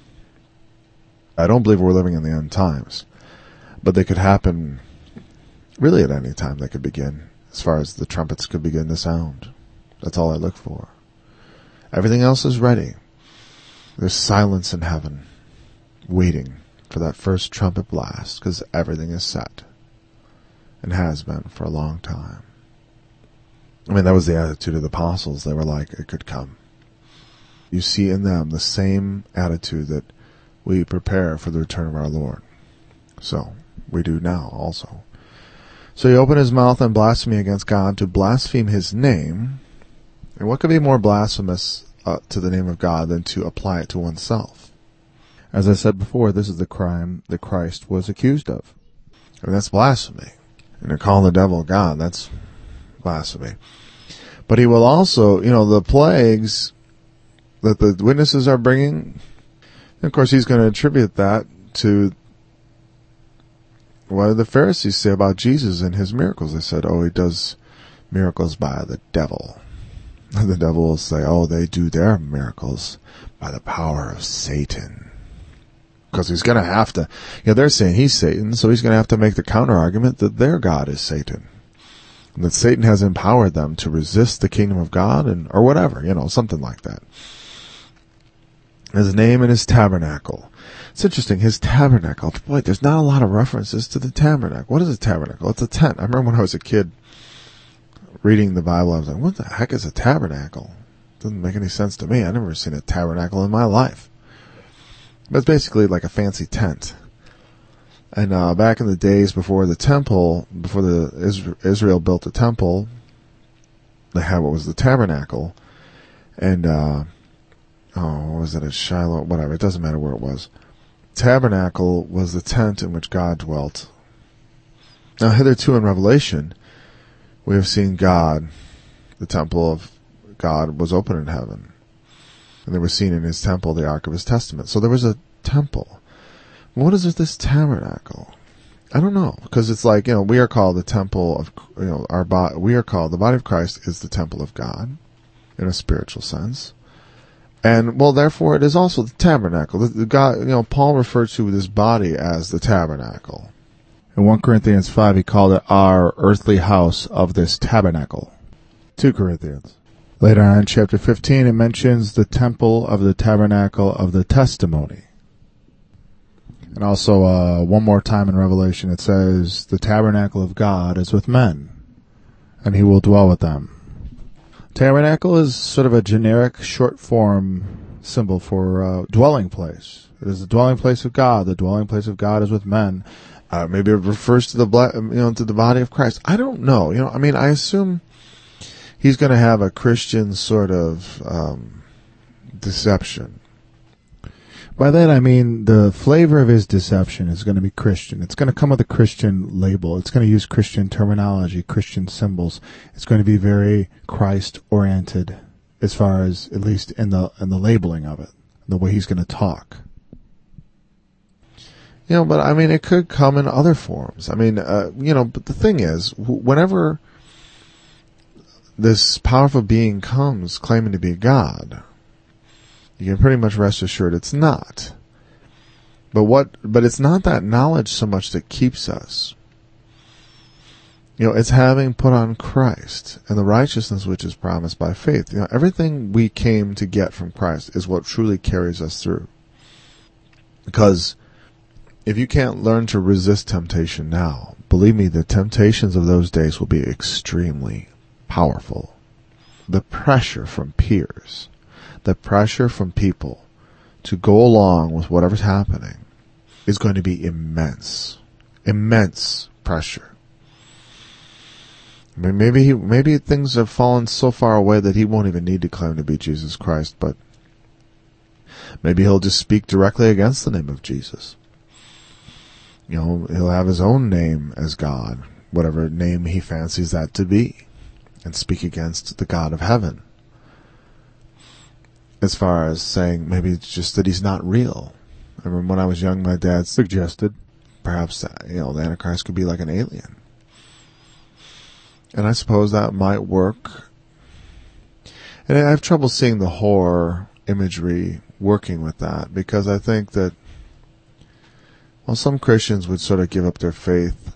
I don't believe we're living in the end times, but they could happen really at any time. They could begin, as far as the trumpets could begin to sound. That's all I look for. Everything else is ready. There's silence in heaven, waiting for that first trumpet blast, because everything is set, and has been for a long time. I mean, that was the attitude of the apostles. They were like, it could come. You see in them the same attitude that we prepare for the return of our Lord. So, we do now also. So he opened his mouth in blasphemy against God to blaspheme his name. And what could be more blasphemous uh, to the name of God than to apply it to oneself? As I said before, this is the crime that Christ was accused of. And that's blasphemy. And to call the devil God, that's blasphemy. But he will also, you know, the plagues that the witnesses are bringing, and of course he's going to attribute that to what did the Pharisees say about Jesus and his miracles? They said, oh, he does miracles by the devil. And the devil will say, oh, they do their miracles by the power of Satan. Because he's going to have to, you know, they're saying he's Satan, so he's going to have to make the counter argument that their God is Satan. And that Satan has empowered them to resist the kingdom of God, and or whatever, you know, something like that. His name and his tabernacle. It's interesting, his tabernacle. Boy, there's not a lot of references to the tabernacle. What is a tabernacle? It's a tent. I remember when I was a kid reading the Bible, I was like, what the heck is a tabernacle? Doesn't make any sense to me. I've never seen a tabernacle in my life. But it's basically like a fancy tent. And uh, back in the days before the temple, before the Israel built the temple, they had what was the tabernacle. And, uh, oh, what was it, at Shiloh? Whatever, it doesn't matter where it was. Tabernacle was the tent in which God dwelt. Now, hitherto in Revelation, we have seen God, the temple of God was open in heaven. And they were seen in his temple the ark of his testament. So there was a temple. What is this tabernacle? I don't know, because it's like, you know, we are called the temple of, you know, our body, we are called, the body of Christ is the temple of God, in a spiritual sense. And, well, therefore it is also the tabernacle. The, the God, you know, Paul referred to this body as the tabernacle. In First Corinthians five, he called it our earthly house of this tabernacle. Second Corinthians. Later on in chapter fifteen, it mentions the temple of the tabernacle of the testimony. And also, uh, one more time in Revelation, it says, the tabernacle of God is with men, and he will dwell with them. Tabernacle is sort of a generic short form symbol for uh, dwelling place. It is the dwelling place of God. The dwelling place of God is with men. Uh, maybe it refers to the bla- you know to the body of Christ. I don't know. You know, I mean, I assume he's going to have a Christian sort of um, deception. By that I mean the flavor of his deception is going to be Christian. It's going to come with a Christian label. It's going to use Christian terminology, Christian symbols. It's going to be very Christ-oriented as far as, at least in the in the labeling of it, the way he's going to talk. You know, but I mean, it could come in other forms. I mean, uh, you know, but the thing is, whenever this powerful being comes claiming to be God, you can pretty much rest assured it's not. But what, but it's not that knowledge so much that keeps us. You know, it's having put on Christ and the righteousness which is promised by faith. You know, everything we came to get from Christ is what truly carries us through. Because if you can't learn to resist temptation now, believe me, the temptations of those days will be extremely powerful. The pressure from peers, the pressure from people to go along with whatever's happening is going to be immense. Immense pressure. I mean, maybe he, maybe things have fallen so far away that he won't even need to claim to be Jesus Christ, but maybe he'll just speak directly against the name of Jesus. You know, he'll have his own name as God, whatever name he fancies that to be, and speak against the God of heaven. As far as saying maybe it's just that he's not real. I remember when I was young, my dad suggested perhaps, you know, the Antichrist could be like an alien. And I suppose that might work. And I have trouble seeing the horror imagery working with that, because I think that, well, some Christians would sort of give up their faith.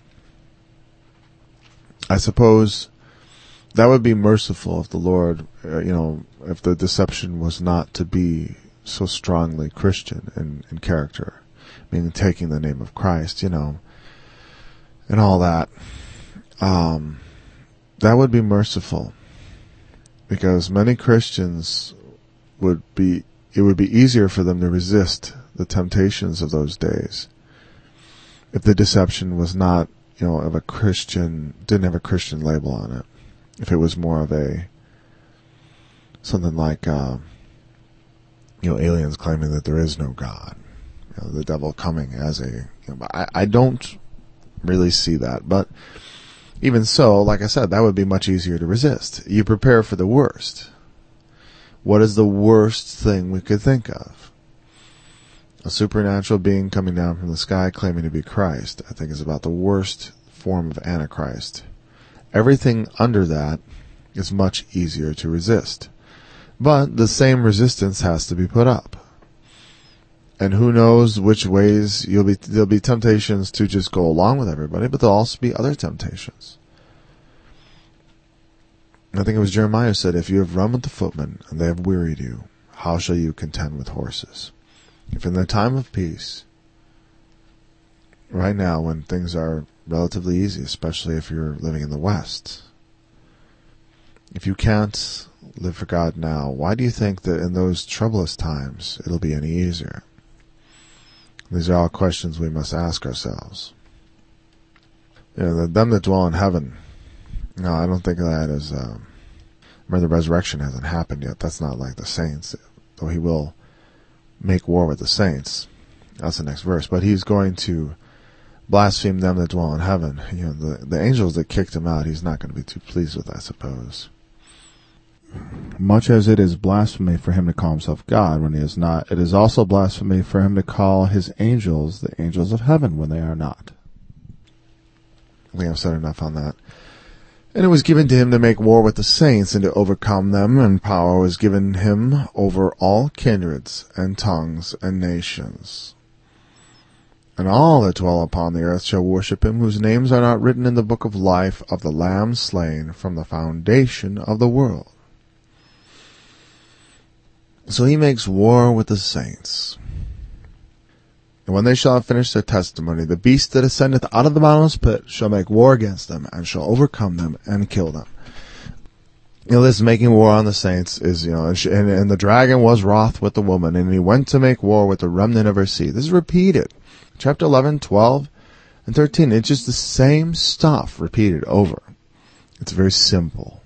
I suppose that would be merciful if the Lord, uh, you know, if the deception was not to be so strongly Christian in, in character, meaning taking the name of Christ, you know, and all that. Um, that would be merciful, because many Christians would be, it would be easier for them to resist the temptations of those days if the deception was not, you know, of a Christian, didn't have a Christian label on it. If it was more of a, something like, uh, you know, aliens claiming that there is no God, you know, the devil coming as a, you know, I, I don't really see that, but even so, like I said, that would be much easier to resist. You prepare for the worst. What is the worst thing we could think of? A supernatural being coming down from the sky claiming to be Christ, I think, is about the worst form of Antichrist. Everything under that is much easier to resist. But the same resistance has to be put up. And who knows which ways you'll be, there'll be temptations to just go along with everybody, but there'll also be other temptations. I think it was Jeremiah said, if you have run with the footmen and they have wearied you, how shall you contend with horses? If in the time of peace, right now when things are relatively easy, especially if you're living in the West, if you can't live for God now, why do you think that in those troublous times it'll be any easier? These are all questions we must ask ourselves. You know, the, them that dwell in heaven, no, I don't think of that as, um, remember the resurrection hasn't happened yet. That's not like the saints, though he will make war with the saints. That's the next verse. But he's going to blaspheme them that dwell in heaven. You know, the, the angels that kicked him out, he's not going to be too pleased with, I suppose. Much as it is blasphemy for him to call himself God when he is not, it is also blasphemy for him to call his angels the angels of heaven when they are not. I think I've said enough on that. And it was given to him to make war with the saints and to overcome them, and power was given him over all kindreds and tongues and nations. And all that dwell upon the earth shall worship him, whose names are not written in the book of life of the Lamb slain from the foundation of the world. So he makes war with the saints. And when they shall have finished their testimony, the beast that ascendeth out of the bottomless pit shall make war against them, and shall overcome them, and kill them. You know, this making war on the saints is, you know, and, and the dragon was wroth with the woman, and he went to make war with the remnant of her seed. This is repeated. Chapter eleven, twelve, and thirteen. It's just the same stuff repeated over. It's very simple.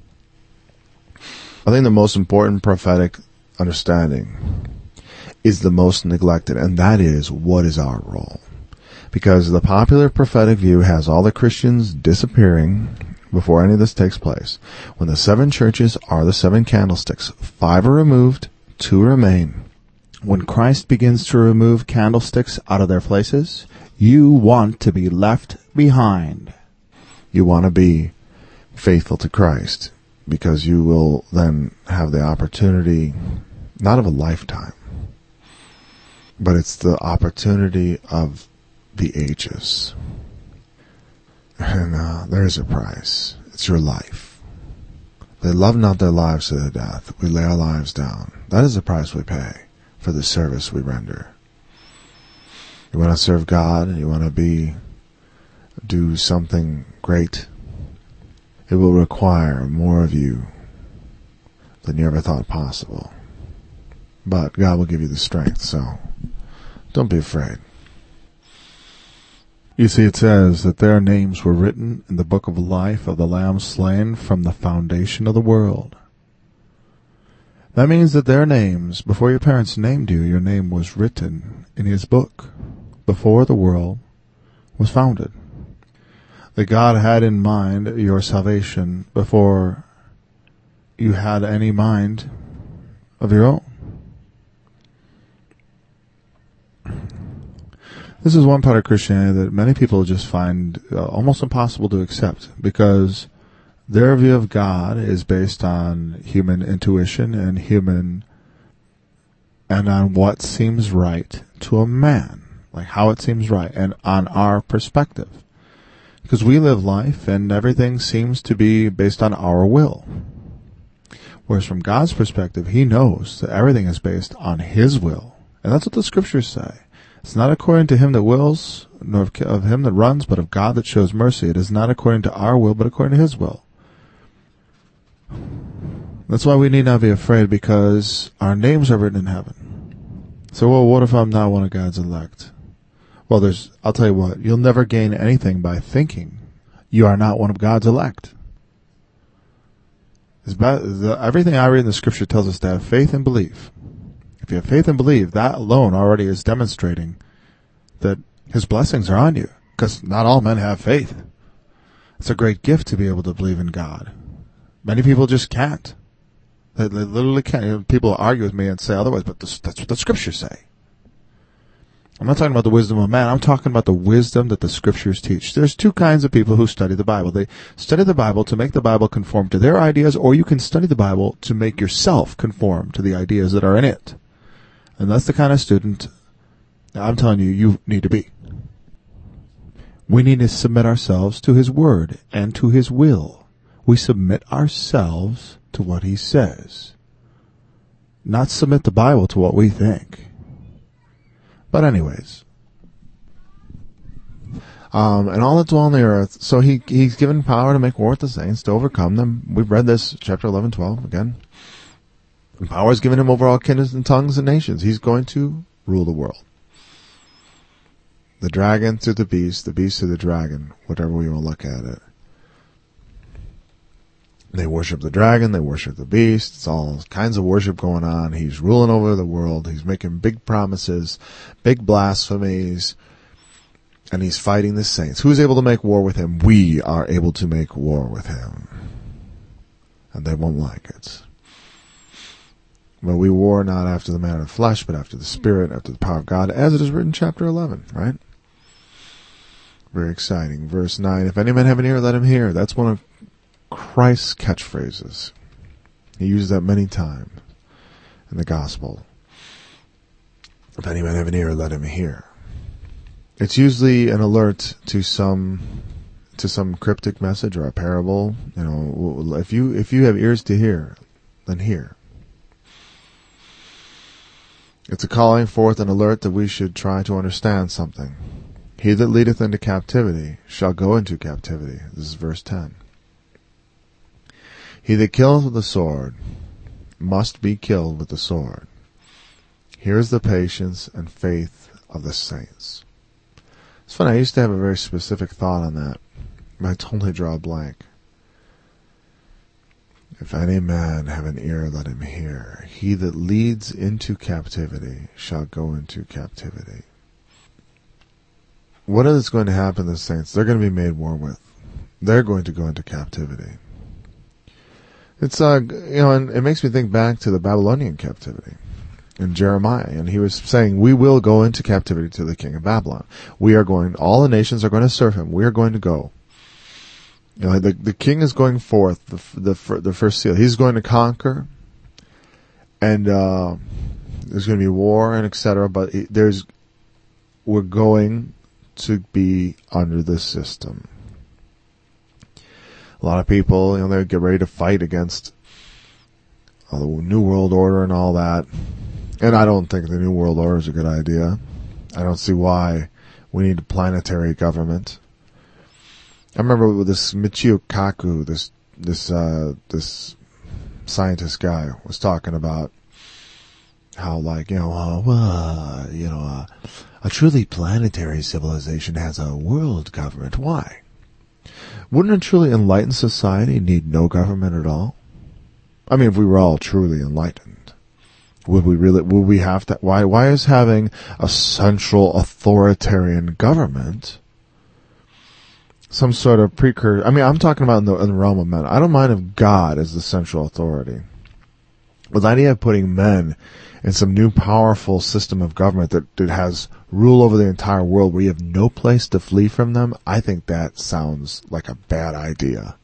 I think the most important prophetic understanding is the most neglected, and that is, what is our role? Because the popular prophetic view has all the Christians disappearing before any of this takes place. When the seven churches are the seven candlesticks, five are removed, two remain. When Christ begins to remove candlesticks out of their places, you want to be left behind. You want to be faithful to Christ, because you will then have the opportunity, not of a lifetime, but it's the opportunity of the ages. And uh, there is a price. It's your life. They love not their lives to the death. We lay our lives down. That is the price we pay for the service we render. You want to serve God, you want to be, do something great, it will require more of you than you ever thought possible. But God will give you the strength, so don't be afraid. You see, it says that their names were written in the book of life of the Lamb slain from the foundation of the world. That means that their names, before your parents named you, your name was written in his book before the world was founded. That God had in mind your salvation before you had any mind of your own. This is one part of Christianity that many people just find uh, almost impossible to accept, because their view of God is based on human intuition and human, and on what seems right to a man, like how it seems right, and on our perspective. Because we live life and everything seems to be based on our will. Whereas from God's perspective, he knows that everything is based on his will. And that's what the scriptures say. It's not according to him that wills, nor of him that runs, but of God that shows mercy. It is not according to our will, but according to his will. That's why we need not be afraid, because our names are written in heaven. So, well, what if I'm not one of God's elect? Well, there's, I'll tell you what, you'll never gain anything by thinking you are not one of God's elect. It's about, the, everything I read in the scripture tells us to have faith and believe. If you have faith and believe, that alone already is demonstrating that his blessings are on you, because not all men have faith. It's a great gift to be able to believe in God. Many people just can't. They, they literally can't. You know, people argue with me and say otherwise, but this, that's what the scriptures say. I'm not talking about the wisdom of man. I'm talking about the wisdom that the scriptures teach. There's two kinds of people who study the Bible. They study the Bible to make the Bible conform to their ideas, or you can study the Bible to make yourself conform to the ideas that are in it. And that's the kind of student I'm telling you, you need to be. We need to submit ourselves to his word and to his will. We submit ourselves to what he says, not submit the Bible to what we think. But anyways, um, and all that dwell on the earth. So he he's given power to make war with the saints, to overcome them. We've read this, chapter eleven, twelve, again. And power is given him over all kindreds and tongues and nations. He's going to rule the world. The dragon to the beast, the beast to the dragon, whatever we want to look at it. They worship the dragon, they worship the beast. It's all kinds of worship going on. He's ruling over the world. He's making big promises, big blasphemies, and he's fighting the saints. Who's able to make war with him? We are able to make war with him. And they won't like it. But we war not after the manner of the flesh, but after the Spirit, after the power of God, as it is written in chapter eleven, right? Very exciting. Verse nine, if any man have an ear, let him hear. That's one of Christ's catchphrases. He uses that many times in the gospel. If any man have an ear, let him hear. It's usually an alert to some to some cryptic message or a parable. You know, if you if you have ears to hear, then hear. It's a calling forth and alert that we should try to understand something. He that leadeth into captivity shall go into captivity. This is verse ten. He that killeth with the sword must be killed with the sword. Here is the patience and faith of the saints. It's funny, I used to have a very specific thought on that, but I totally draw a blank. If any man have an ear, let him hear. He that leads into captivity shall go into captivity. What is going to happen to the saints? They're going to be made war with. They're going to go into captivity. It's, uh, you know, and it makes me think back to the Babylonian captivity in Jeremiah. And he was saying, we will go into captivity to the king of Babylon. We are going, all the nations are going to serve him. We are going to go. You know, the, the king is going forth, the, the, the first seal. He's going to conquer, and, uh, there's going to be war and et cetera, but there's, we're going to be under this system. A lot of people, you know, they get ready to fight against uh, the New World Order and all that. And I don't think the New World Order is a good idea. I don't see why we need a planetary government. I remember with this Michio Kaku, this this uh, this scientist guy was talking about how, like, you know, uh, well, you know, uh, a truly planetary civilization has a world government. Why? Wouldn't a truly enlightened society need no government at all? I mean, if we were all truly enlightened, would we really, would we have to, why, why is having a central authoritarian government some sort of precursor? I mean, I'm talking about in the, in the realm of men. I don't mind if God is the central authority. But the idea of putting men in some new powerful system of government that, that has rule over the entire world where you have no place to flee from them, I think that sounds like a bad idea.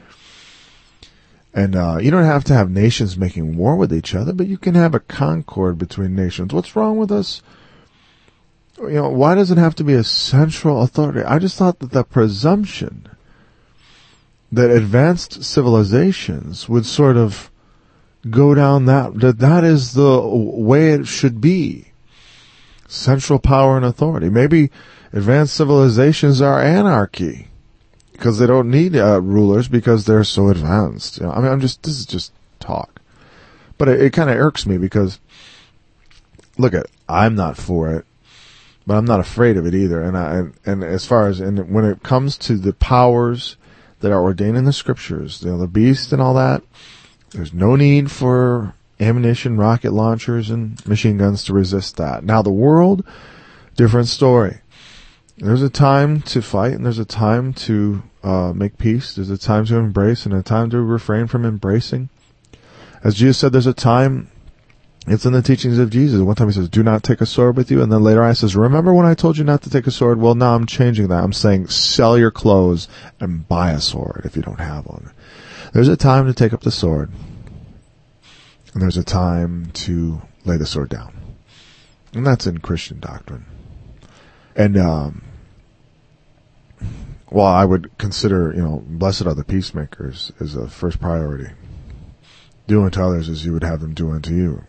And uh, you don't have to have nations making war with each other, but you can have a concord between nations. What's wrong with us? You know, why does it have to be a central authority? I just thought that the presumption that advanced civilizations would sort of go down that, that that is the way it should be. Central power and authority. Maybe advanced civilizations are anarchy because they don't need uh, rulers because they're so advanced. You know, I mean, I'm just, this is just talk. But it, it kind of irks me because, look at, I'm not for it, but I'm not afraid of it either. And I, and, and as far as, and when it comes to the powers that are ordained in the scriptures, you know, the beast and all that, there's no need for ammunition, rocket launchers, and machine guns to resist that. Now the world, different story. There's a time to fight and there's a time to uh make peace. There's a time to embrace and a time to refrain from embracing. As Jesus said, there's a time, it's in the teachings of Jesus. One time he says, do not take a sword with you. And then later on he says, remember when I told you not to take a sword? Well, now I'm changing that. I'm saying sell your clothes and buy a sword if you don't have one. There's a time to take up the sword. And there's a time to lay the sword down. And that's in Christian doctrine. And um, Well, I would consider, you know, blessed are the peacemakers as a first priority. Do unto others as you would have them do unto you.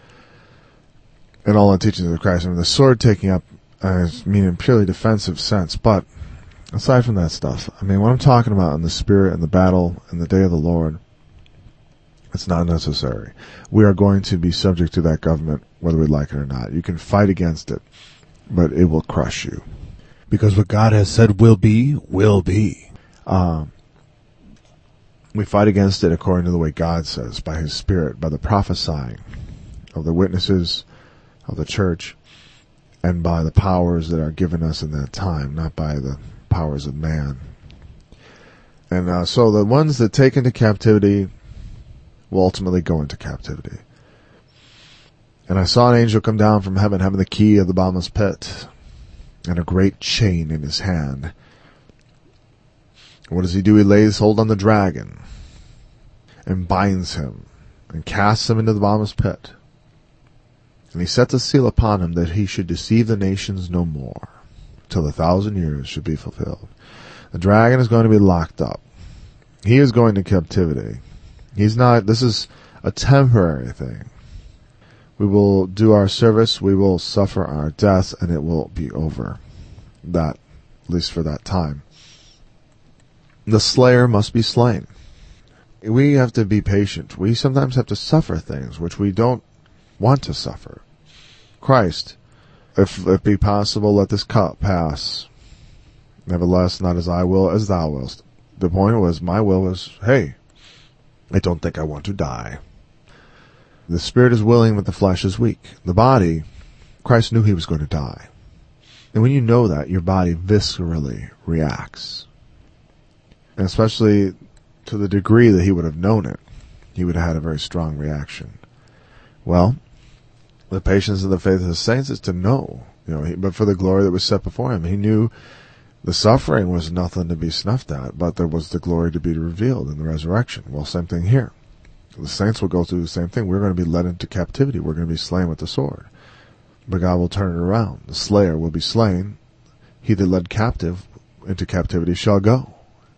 And all the teachings of Christ. I mean, the sword taking up, I mean, in purely defensive sense, but aside from that stuff, I mean, what I'm talking about in the spirit and the battle and the day of the Lord, it's not necessary. We are going to be subject to that government, whether we like it or not. You can fight against it, but it will crush you. Because what God has said will be, will be. Um, we fight against it according to the way God says, by His Spirit, by the prophesying of the witnesses of the church, and by the powers that are given us in that time, not by the powers of man. And uh, so the ones that take into captivity will ultimately go into captivity. And I saw an angel come down from heaven, having the key of the bottomless pit, and a great chain in his hand. What does he do? He lays hold on the dragon, and binds him, and casts him into the bottomless pit. And he sets a seal upon him that he should deceive the nations no more, till the thousand years should be fulfilled. The dragon is going to be locked up. He is going to captivity. He's not, this is a temporary thing. We will do our service, we will suffer our death, and it will be over. That, at least for that time. The slayer must be slain. We have to be patient. We sometimes have to suffer things which we don't want to suffer. Christ, if it be possible, let this cup pass. Nevertheless, not as I will, as thou wilt. The point was, my will was, hey, I don't think I want to die. The spirit is willing, but the flesh is weak. The body, Christ knew he was going to die. And when you know that, your body viscerally reacts. And especially to the degree that he would have known it, he would have had a very strong reaction. Well, the patience of the faith of the saints is to know, you know, he, but for the glory that was set before him. He knew the suffering was nothing to be snuffed at, but there was the glory to be revealed in the resurrection. Well, same thing here. The saints will go through the same thing. We're going to be led into captivity. We're going to be slain with the sword. But God will turn it around. The slayer will be slain. He that led captive into captivity shall go.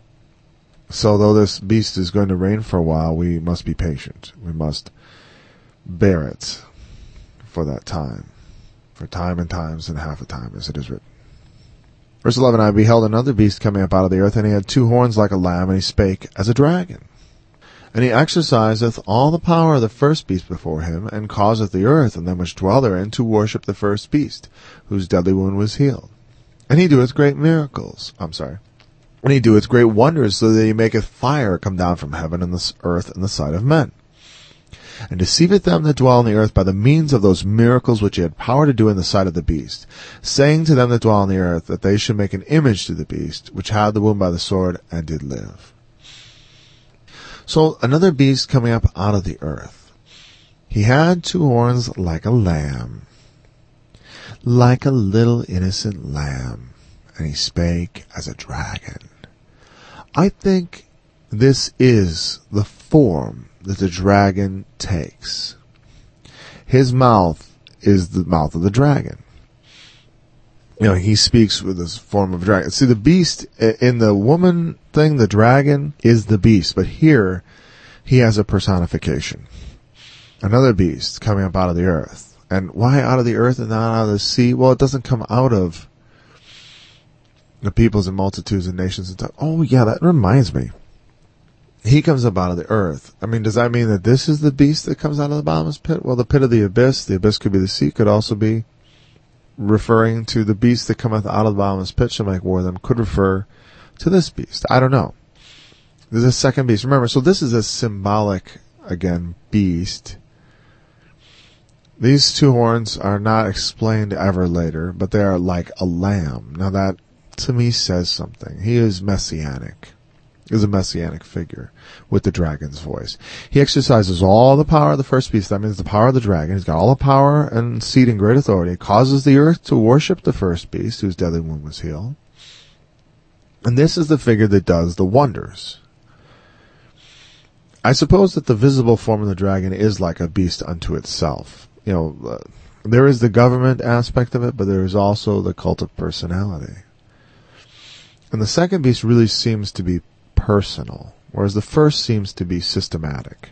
So though this beast is going to reign for a while, we must be patient. We must bear it for that time. For time and times and half a time, as it is written. Verse eleven, I beheld another beast coming up out of the earth, and he had two horns like a lamb, and he spake as a dragon. And he exerciseth all the power of the first beast before him, and causeth the earth and them which dwell therein to worship the first beast, whose deadly wound was healed. And he doeth great miracles. I'm sorry. And he doeth great wonders, so that he maketh fire come down from heaven and the earth in the sight of men. And deceiveth them that dwell on the earth by the means of those miracles which he had power to do in the sight of the beast, saying to them that dwell on the earth that they should make an image to the beast, which had the wound by the sword, and did live. So another beast coming up out of the earth. He had two horns like a lamb, like a little innocent lamb, and he spake as a dragon. I think this is the form that the dragon takes. His mouth is the mouth of the dragon. You know, he speaks with this form of dragon. See, the beast, in the woman thing, the dragon is the beast. But here, he has a personification. Another beast coming up out of the earth. And why out of the earth and not out of the sea? Well, it doesn't come out of the peoples and multitudes and nations and stuff. Oh, yeah, that reminds me. He comes up out of the earth. I mean, does that mean that this is the beast that comes out of the bottomless pit? Well, the pit of the abyss, the abyss could be the sea, could also be referring to the beast that cometh out of the bottomless pit shall make war with them, could refer to this beast. I don't know. There's a second beast. Remember, so this is a symbolic, again, beast. These two horns are not explained ever later, but they are like a lamb. Now that, to me, says something. He is messianic. Is a messianic figure with the dragon's voice. He exercises all the power of the first beast. That means the power of the dragon. He's got all the power and seat and great authority. He causes the earth to worship the first beast, whose deadly wound was healed. And this is the figure that does the wonders. I suppose that the visible form of the dragon is like a beast unto itself. You know, uh, there is the government aspect of it, but there is also the cult of personality. And the second beast really seems to be personal, whereas the first seems to be systematic.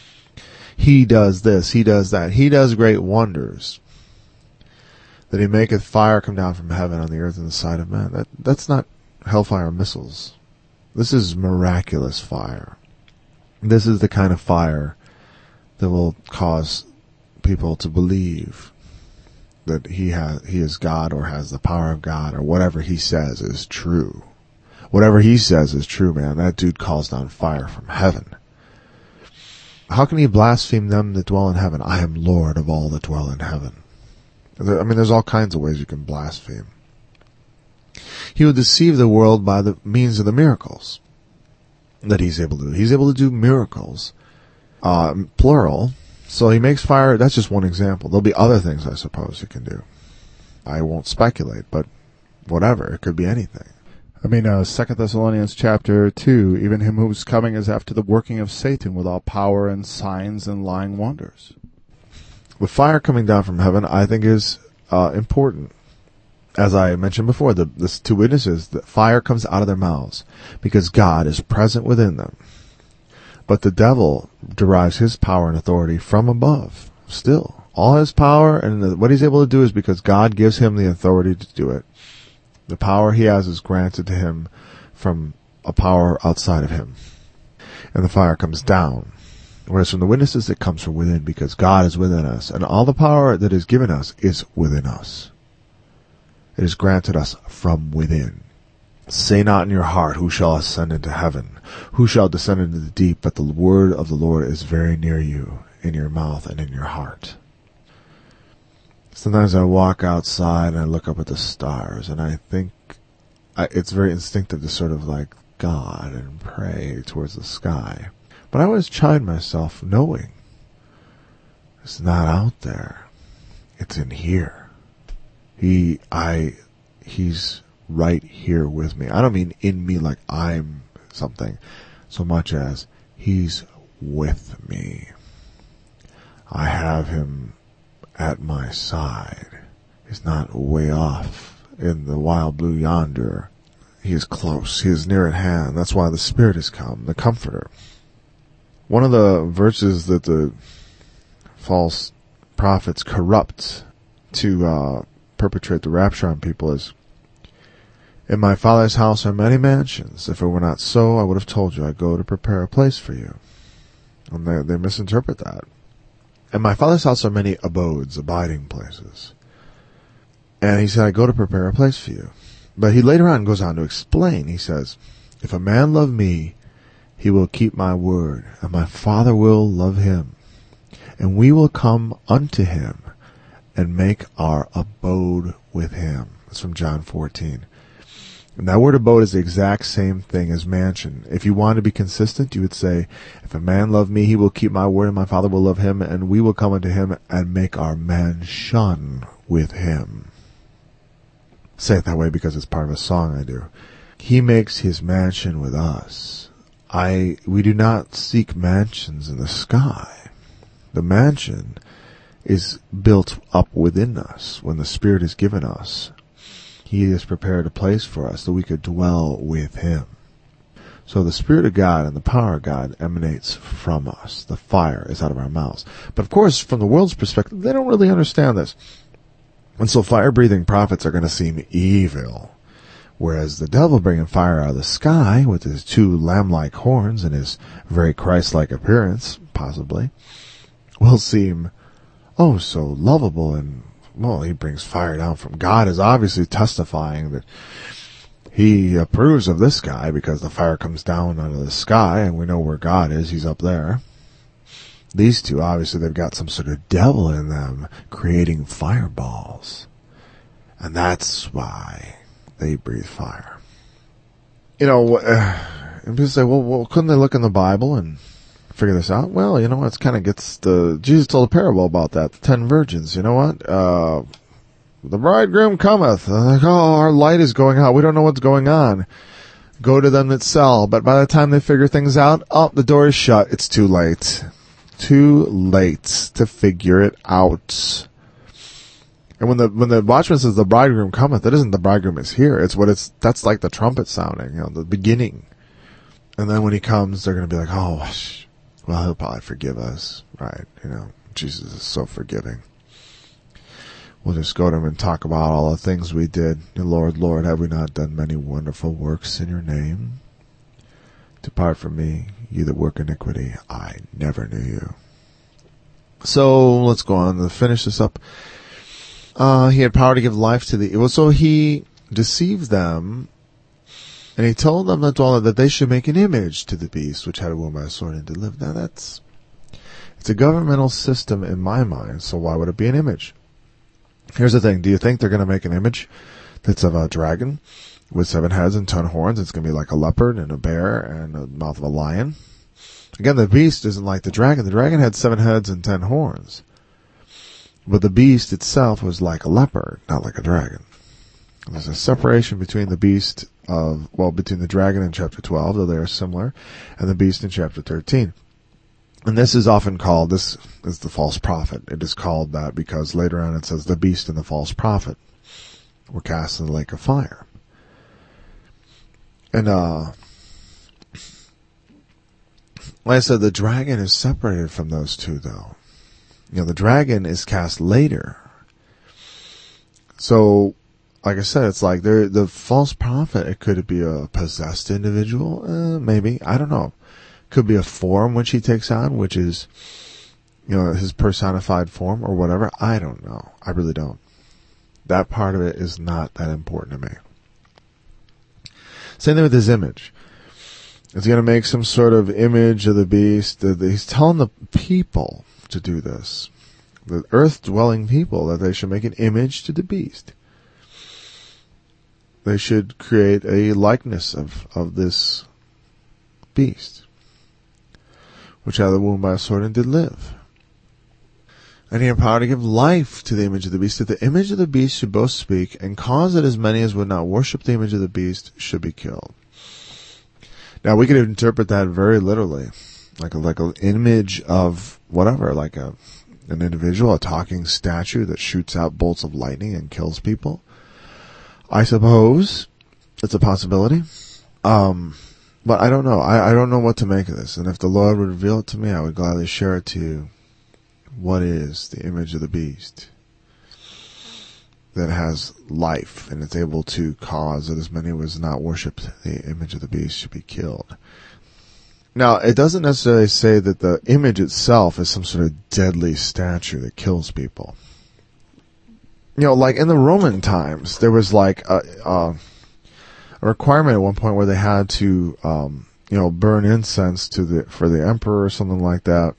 He does this, he does that, he does great wonders. That he maketh fire come down from heaven on the earth and the sight of men. That, that's not hellfire missiles. This is miraculous fire. This is the kind of fire that will cause people to believe that he has, he is God or has the power of God or whatever he says is true. Whatever he says is true, man. That dude calls down fire from heaven. How can he blaspheme them that dwell in heaven? I am Lord of all that dwell in heaven. I mean, there's all kinds of ways you can blaspheme. He would deceive the world by the means of the miracles that he's able to do. He's able to do miracles, uh, plural. So he makes fire. That's just one example. There'll be other things, I suppose, he can do. I won't speculate, but whatever. It could be anything. I mean, uh, Second Thessalonians chapter two, even him whose coming is after the working of Satan with all power and signs and lying wonders. The fire coming down from heaven, I think, is uh, important. As I mentioned before, the, the two witnesses, the fire comes out of their mouths because God is present within them. But the devil derives his power and authority from above, still. All his power and the, what he's able to do is because God gives him the authority to do it. The power he has is granted to him from a power outside of him. And the fire comes down. Whereas from the witnesses, it comes from within because God is within us. And all the power that is given us is within us. It is granted us from within. Say not in your heart, who shall ascend into heaven? Who shall descend into the deep? But the word of the Lord is very near you, in your mouth and in your heart. Sometimes I walk outside and I look up at the stars and I think I, it's very instinctive to sort of like God and pray towards the sky. But I always chide myself knowing it's not out there. It's in here. He, I, he's right here with me. I don't mean in me like I'm something, so much as he's with me. I have him at my side. He's not way off in the wild blue yonder. He is close. He is near at hand. That's why the Spirit has come, the Comforter. One of the verses that the false prophets corrupt to uh, perpetrate the rapture on people is, in my Father's house are many mansions. If it were not so, I would have told you I go to prepare a place for you. And they, they misinterpret that. In my Father's house are many abodes, abiding places. And he said, I go to prepare a place for you. But he later on goes on to explain. He says, if a man love me, he will keep my word, and my Father will love him. And we will come unto him and make our abode with him. That's from John fourteen. And that word abode is the exact same thing as mansion. If you want to be consistent, you would say, if a man love me, he will keep my word, and my Father will love him, and we will come unto him and make our mansion with him. Say it that way because it's part of a song I do. He makes his mansion with us. I, we do not seek mansions in the sky. The mansion is built up within us when the Spirit is given us. He has prepared a place for us that we could dwell with him. So the Spirit of God and the power of God emanates from us. The fire is out of our mouths. But of course, from the world's perspective, they don't really understand this. And so fire-breathing prophets are going to seem evil. Whereas the devil bringing fire out of the sky with his two lamb-like horns and his very Christ-like appearance, possibly, will seem, oh, so lovable. And, well, he brings fire down from God is obviously testifying that he approves of this guy because the fire comes down out of the sky and we know where God is. He's up there. These two, obviously, they've got some sort of devil in them creating fireballs. And that's why they breathe fire. You know, uh, and people say, well, well, couldn't they look in the Bible and figure this out? Well, you know what? It kind of gets the, Jesus told a parable about that, the ten virgins. You know what? Uh, the bridegroom cometh. And like, oh, our light is going out. We don't know what's going on. Go to them that sell. But by the time they figure things out, oh, the door is shut. It's too late. Too late to figure it out. And when the when the watchman says the bridegroom cometh, that isn't the bridegroom is here. It's what it's that's like the trumpet sounding, you know, the beginning. And then when he comes, they're going to be like, oh, well, he'll probably forgive us, right? You know, Jesus is so forgiving. We'll just go to him and talk about all the things we did. Lord, Lord, have we not done many wonderful works in your name? Depart from me, you that work iniquity. I never knew you. So let's go on to finish this up. Uh, he had power to give life to the, well, so he deceived them, and he told them that, that they should make an image to the beast, which had a wound by a sword and did live. Now that's, it's a governmental system in my mind, so why would it be an image? Here's the thing. Do you think they're going to make an image that's of a dragon with seven heads and ten horns? It's going to be like a leopard and a bear and the mouth of a lion. Again, the beast isn't like the dragon. The dragon had seven heads and ten horns. But the beast itself was like a leopard, not like a dragon. There's a separation between the beast of, well, between the dragon in chapter twelve, though they are similar, and the beast in chapter thirteen. And this is often called, this is the false prophet. It is called that because later on it says the beast and the false prophet were cast in the lake of fire. And, uh, like I said, the dragon is separated from those two, though. You know, the dragon is cast later. So, like I said, it's like there, the false prophet, it could be a possessed individual, uh, maybe, I don't know. Could be a form which he takes on, which is, you know, his personified form or whatever. I don't know. I really don't. That part of it is not that important to me. Same thing with his image. Is he going to make some sort of image of the beast? He's telling the people to do this. The earth-dwelling people, that they should make an image to the beast. They should create a likeness of, of this beast, which had the wound by a sword and did live. And he had power to give life to the image of the beast, that the image of the beast should both speak, and cause that as many as would not worship the image of the beast should be killed. Now we could interpret that very literally, like a, like an image of whatever, like a an individual, a talking statue that shoots out bolts of lightning and kills people. I suppose it's a possibility. Um, But I don't know. I, I don't know what to make of this. And if the Lord would reveal it to me, I would gladly share it to you. What is the image of the beast that has life and is able to cause that as many as not worship the image of the beast should be killed? Now, it doesn't necessarily say that the image itself is some sort of deadly statue that kills people. You know, like in the Roman times, there was like a, a a requirement at one point where they had to, um, you know, burn incense to the, for the emperor or something like that.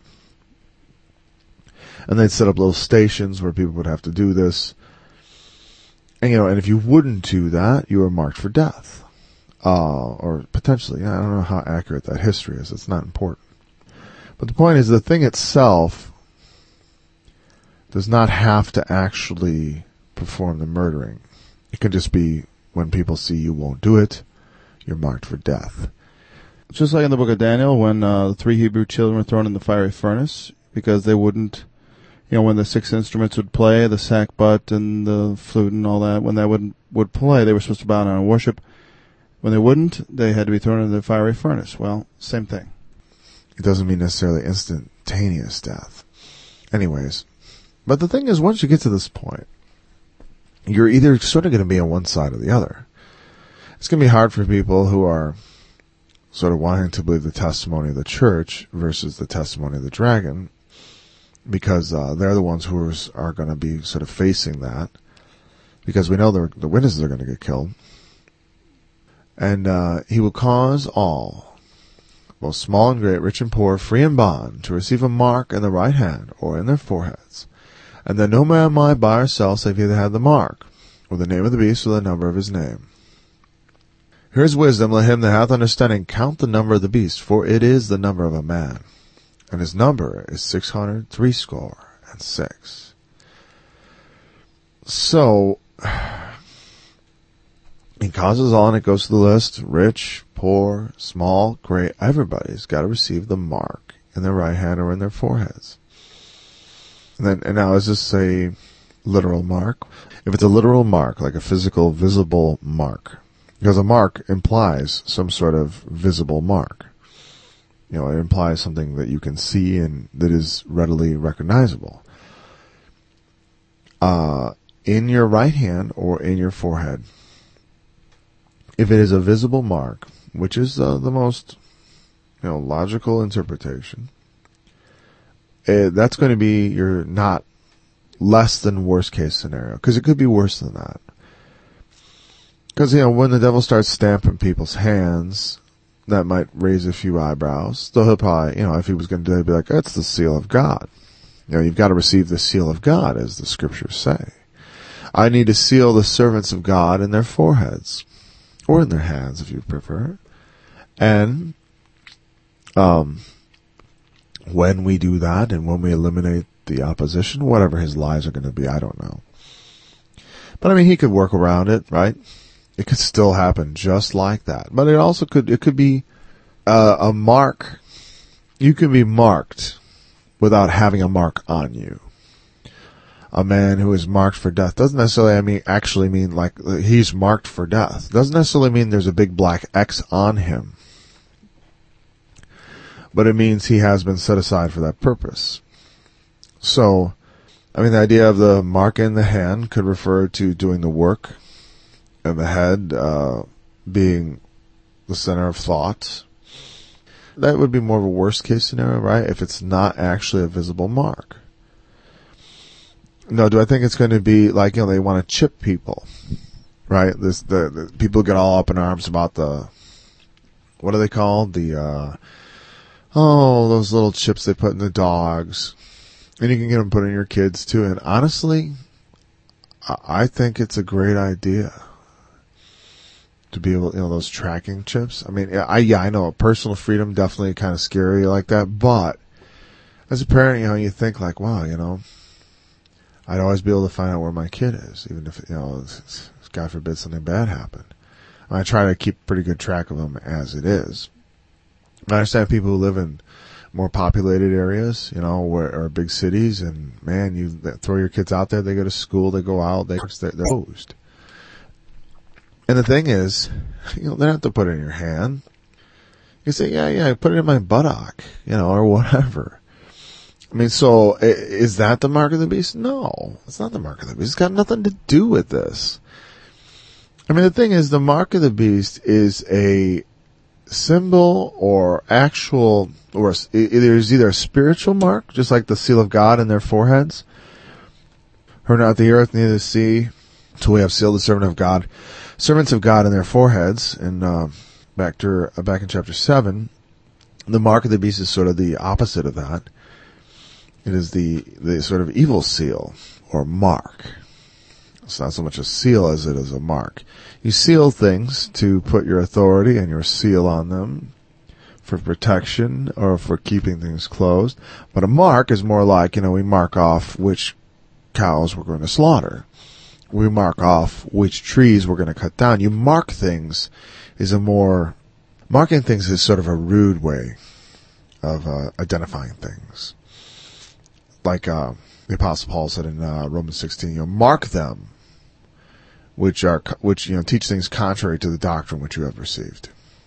And they'd set up little stations where people would have to do this. And, you know, and if you wouldn't do that, you were marked for death. Uh, or potentially, I don't know how accurate that history is. It's not important. But the point is, the thing itself does not have to actually perform the murdering. It can just be, when people see you won't do it, you're marked for death. Just like in the book of Daniel, when uh, the three Hebrew children were thrown in the fiery furnace because they wouldn't, you know, when the six instruments would play, the sackbut and the flute and all that, when that would would play, they were supposed to bow down and worship. When they wouldn't, they had to be thrown into the fiery furnace. Well, same thing. It doesn't mean necessarily instantaneous death. Anyways, but the thing is, once you get to this point, you're either sort of going to be on one side or the other. It's going to be hard for people who are sort of wanting to believe the testimony of the church versus the testimony of the dragon, because uh, they're the ones who are, are going to be sort of facing that, because we know the, the witnesses are going to get killed. And uh, he will cause all, both small and great, rich and poor, free and bond, to receive a mark in the right hand or in their foreheads, and that no man might buy or sell save he that had the mark, or the name of the beast, or the number of his name. Here's wisdom, let him that hath understanding count the number of the beast, for it is the number of a man, and his number is six hundred threescore and six. So, he causes all, and it goes to the list, rich, poor, small, great, everybody's got to receive the mark in their right hand or in their foreheads. And then, and now is this a, literal mark. If it's a literal mark, like a physical, visible mark, because a mark implies some sort of visible mark. You know, it implies something that you can see and that is readily recognizable. Uh, in your right hand or in your forehead, if it is a visible mark, which is uh, the most, you know, logical interpretation, it, that's going to be your not less than worst case scenario, because it could be worse than that. Because, you know, when the devil starts stamping people's hands, that might raise a few eyebrows. Though he'll probably, you know, if he was going to do it, he'd be like, that's the seal of God. You know, you've got to receive the seal of God, as the scriptures say. I need to seal the servants of God in their foreheads, or in their hands, if you prefer. And um, when we do that, and when we eliminate the opposition, whatever his lies are going to be, I don't know. But I mean, he could work around it, right? It could still happen just like that. But it also could, it could be uh, a mark. You can be marked without having a mark on you. A man who is marked for death doesn't necessarily, I mean, actually mean like he's marked for death. Doesn't necessarily mean there's a big black X on him. But it means he has been set aside for that purpose. So, I mean, the idea of the mark in the hand could refer to doing the work, and the head uh, being the center of thought. That would be more of a worst case scenario, right? If it's not actually a visible mark. No, do I think it's going to be like, you know, they want to chip people, right? This the, the people get all up in arms about the, what are they called? The uh, oh, those little chips they put in the dogs. And you can get them put in your kids too. And honestly, I think it's a great idea to be able, you know, those tracking chips. I mean, I, yeah, I know personal freedom definitely kind of scary like that. But as a parent, you know, you think like, wow, you know, I'd always be able to find out where my kid is, even if, you know, God forbid something bad happened. I try to keep pretty good track of them as it is. I understand people who live in more populated areas, you know, where or big cities, and man, you throw your kids out there, they go to school, they go out, they, they're, they're closed. And the thing is, you know, they don't have to put it in your hand. You say, yeah, yeah, put it in my buttock, you know, or whatever. I mean, so is that the mark of the beast? No, it's not the mark of the beast. It's got nothing to do with this. I mean, the thing is, the mark of the beast is a symbol or actual, or there's either a spiritual mark, just like the seal of God in their foreheads. Heard not the earth, neither the sea, till we have sealed the servant of God, servants of God in their foreheads. And uh, back to uh, back in chapter seven, the mark of the beast is sort of the opposite of that. It is the the sort of evil seal or mark. It's not so much a seal as it is a mark. You seal things to put your authority and your seal on them for protection or for keeping things closed. But a mark is more like, you know, we mark off which cows we're going to slaughter. We mark off which trees we're going to cut down. You mark things is a more, marking things is sort of a rude way of uh, identifying things. Like uh, the Apostle Paul said in uh, Romans sixteen, you know, mark them, which are which you know teach things contrary to the doctrine which you have received.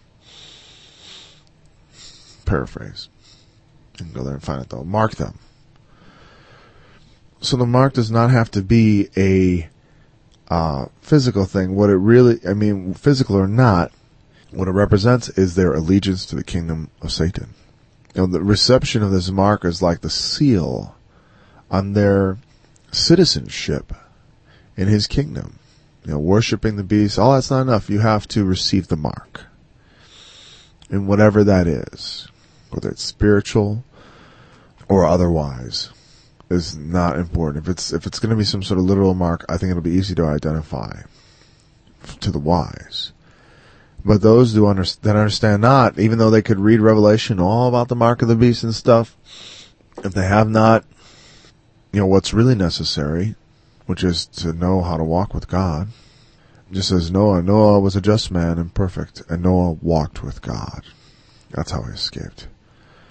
Paraphrase. You can go there and find it though. Mark them. So the mark does not have to be a uh, physical thing. What it really, I mean, physical or not, what it represents is their allegiance to the kingdom of Satan. You know, the reception of this mark is like the seal on their citizenship in his kingdom. You know, worshiping the beast, all that's not enough. You have to receive the mark. And whatever that is, whether it's spiritual or otherwise, is not important. If it's if it's going to be some sort of literal mark, I think it'll be easy to identify to the wise. But those who under, that understand not, even though they could read Revelation all about the mark of the beast and stuff, if they have not, you know, what's really necessary, which is to know how to walk with God. Just as Noah, Noah was a just man and perfect, and Noah walked with God. That's how he escaped.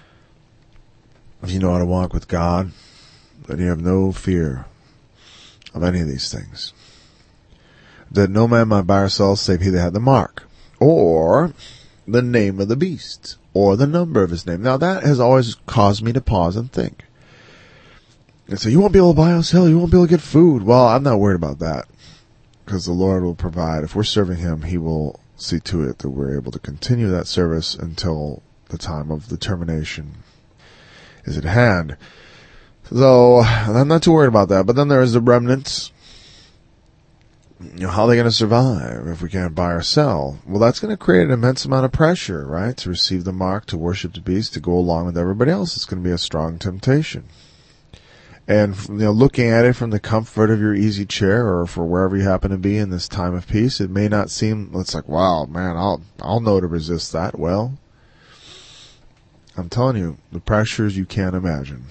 If you know how to walk with God, then you have no fear of any of these things. That no man might buy or sell save he that had the mark, or the name of the beast, or the number of his name. Now that has always caused me to pause and think. And so you won't be able to buy or sell, you won't be able to get food. Well, I'm not worried about that, because the Lord will provide. If we're serving him, he will see to it that we're able to continue that service until the time of the termination is at hand. So I'm not too worried about that. But then there is the remnants. You know, how are they going to survive if we can't buy or sell? Well, that's going to create an immense amount of pressure, right? To receive the mark, to worship the beast, to go along with everybody else. It's going to be a strong temptation. And, you know, looking at it from the comfort of your easy chair or for wherever you happen to be in this time of peace, it may not seem, it's like, wow, man, I'll, I'll know to resist that. Well, I'm telling you, the pressures you can't imagine.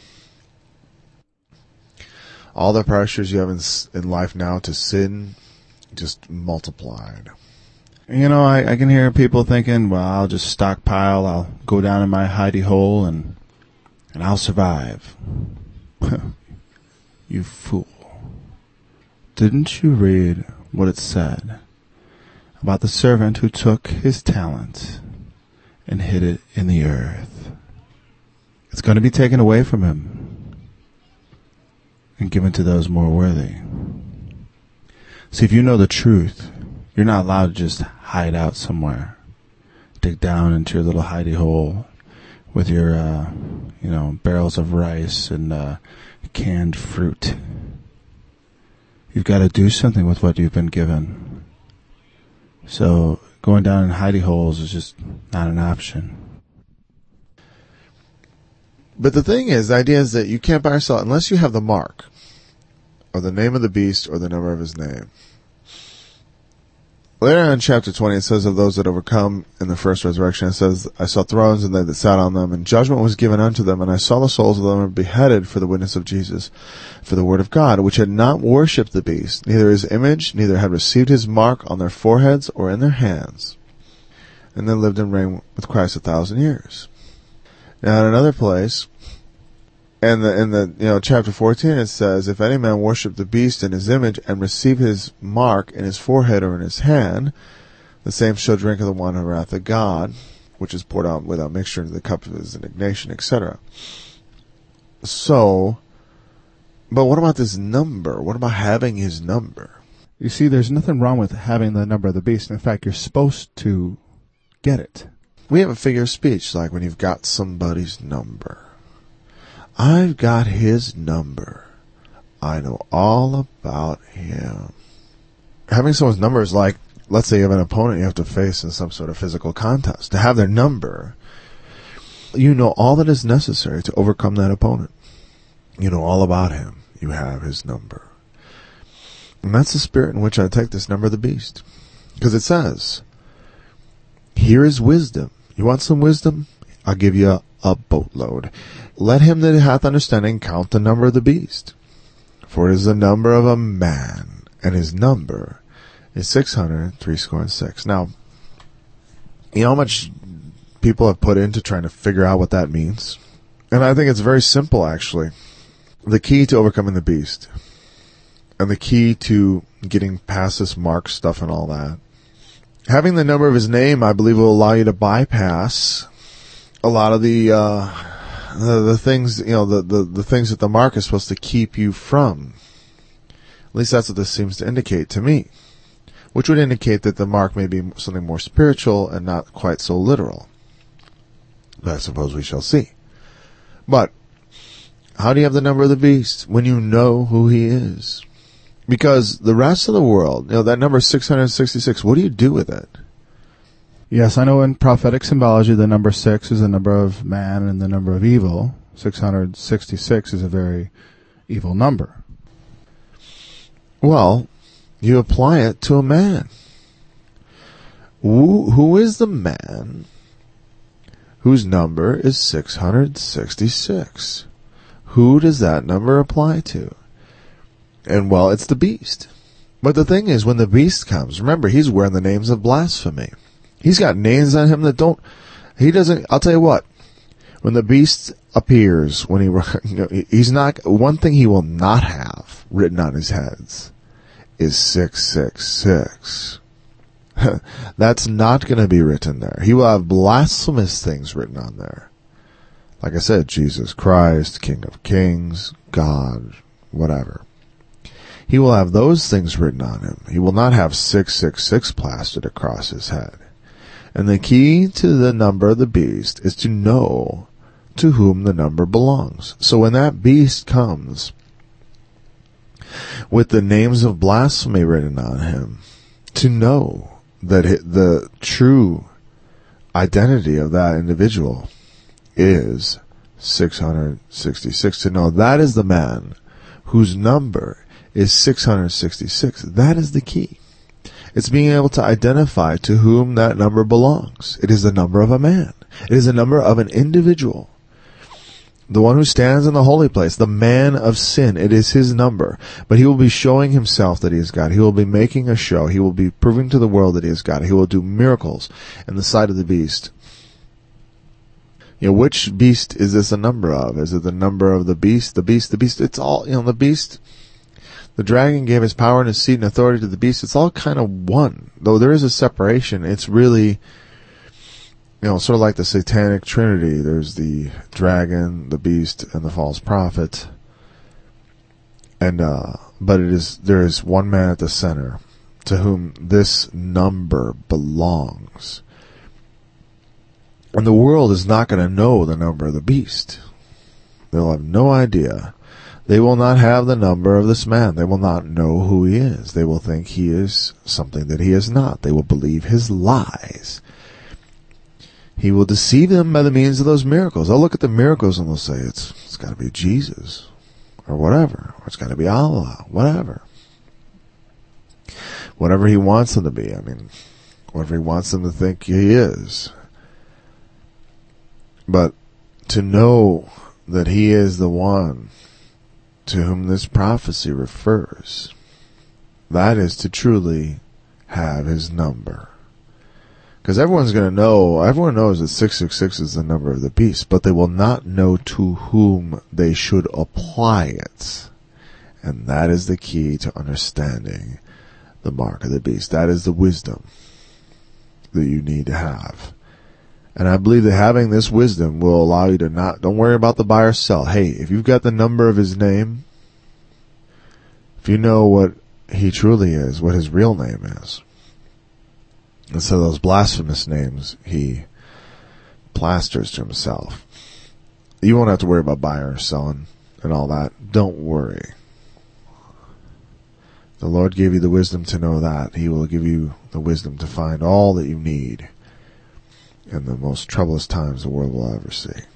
All the pressures you have in, in life now to sin, just multiplied. You know, I, I can hear people thinking, well, I'll just stockpile, I'll go down in my hidey hole and and I'll survive. You fool. Didn't you read what it said about the servant who took his talent and hid it in the earth? It's going to be taken away from him and given to those more worthy. See, if you know the truth, you're not allowed to just hide out somewhere, dig down into your little hidey hole with your, uh, you know, barrels of rice and uh, canned fruit. You've got to do something with what you've been given. So going down in hidey holes is just not an option. But the thing is, the idea is that you can't buy or sell unless you have the mark, or the name of the beast, or the number of his name. Later on in chapter twenty, it says of those that overcome in the first resurrection, it says, I saw thrones and they that sat on them, and judgment was given unto them, and I saw the souls of them beheaded for the witness of Jesus, for the word of God, which had not worshipped the beast, neither his image, neither had received his mark on their foreheads or in their hands. And then lived and reigned with Christ a thousand years. Now in another place, And the, in the, you know, chapter fourteen, it says, if any man worship the beast in his image and receive his mark in his forehead or in his hand, the same shall drink of the wine of the wrath of God, which is poured out without mixture into the cup of his indignation, et cetera. So, but what about this number? What about having his number? You see, there's nothing wrong with having the number of the beast. In fact, you're supposed to get it. We have a figure of speech, like when you've got somebody's number. I've got his number. I know all about him. Having someone's number is like, let's say you have an opponent you have to face in some sort of physical contest. To have their number, you know all that is necessary to overcome that opponent. You know all about him. You have his number. And that's the spirit in which I take this number of the beast. Because it says, here is wisdom. You want some wisdom? I'll give you a, a boatload. Let him that hath understanding count the number of the beast. For it is the number of a man, and his number is six hundred three score and six. Now, you know how much people have put into trying to figure out what that means? And I think it's very simple, actually. The key to overcoming the beast, and the key to getting past this mark stuff and all that, having the number of his name, I believe, will allow you to bypass a lot of the uh the, the things, you know, the, the, the things that the mark is supposed to keep you from. At least that's what this seems to indicate to me. Which would indicate that the mark may be something more spiritual and not quite so literal. But I suppose we shall see. But how do you have the number of the beast when you know who he is? Because the rest of the world, you know, that number six hundred sixty-six, what do you do with it? Yes, I know in prophetic symbology the number six is the number of man and the number of evil. six hundred sixty-six is a very evil number. Well, you apply it to a man. Who, who is the man whose number is six hundred sixty-six? Who does that number apply to? And well, it's the beast. But the thing is, when the beast comes, remember, he's wearing the names of blasphemy. He's got names on him that don't, he doesn't, I'll tell you what, when the beast appears when he, you know, he's not, one thing he will not have written on his heads is six six six. That's not going to be written there. He will have blasphemous things written on there. Like I said, Jesus Christ, King of Kings, God, whatever. He will have those things written on him. He will not have six six six plastered across his head. And the key to the number of the beast is to know to whom the number belongs. So when that beast comes with the names of blasphemy written on him, to know that the true identity of that individual is six hundred sixty-six, to know that is the man whose number is six hundred sixty-six. That is the key. It's being able to identify to whom that number belongs. It is the number of a man. It is the number of an individual. The one who stands in the holy place, the man of sin, it is his number. But he will be showing himself that he is God. He will be making a show. He will be proving to the world that he is God. He will do miracles in the sight of the beast. You know, which beast is this a number of? Is it the number of the beast? The beast, the beast, it's all, you know, the beast, the dragon gave his power and his seat and authority to the beast. It's all kind of one. Though there is a separation, it's really, you know, sort of like the satanic trinity. There's the dragon, the beast, and the false prophet. And, uh, but it is, there is one man at the center to whom this number belongs. And the world is not going to know the number of the beast. They'll have no idea. They will not have the number of this man. They will not know who he is. They will think he is something that he is not. They will believe his lies. He will deceive them by the means of those miracles. They'll look at the miracles and they'll say, it's, it's got to be Jesus, or whatever, or it's got to be Allah, whatever. Whatever he wants them to be. I mean, whatever he wants them to think he is. But to know that he is the one to whom this prophecy refers, that is to truly have his number. Because everyone's going to know, everyone knows that six six six is the number of the beast, but they will not know to whom they should apply it. And that is the key to understanding the mark of the beast. That is the wisdom that you need to have. And I believe that having this wisdom will allow you to not, don't worry about the buy or sell. Hey, if you've got the number of his name, if you know what he truly is, what his real name is, and so those blasphemous names he plasters to himself, you won't have to worry about buying or selling and all that. Don't worry. The Lord gave you the wisdom to know that. He will give you the wisdom to find all that you need in the most troublous times the world will ever see.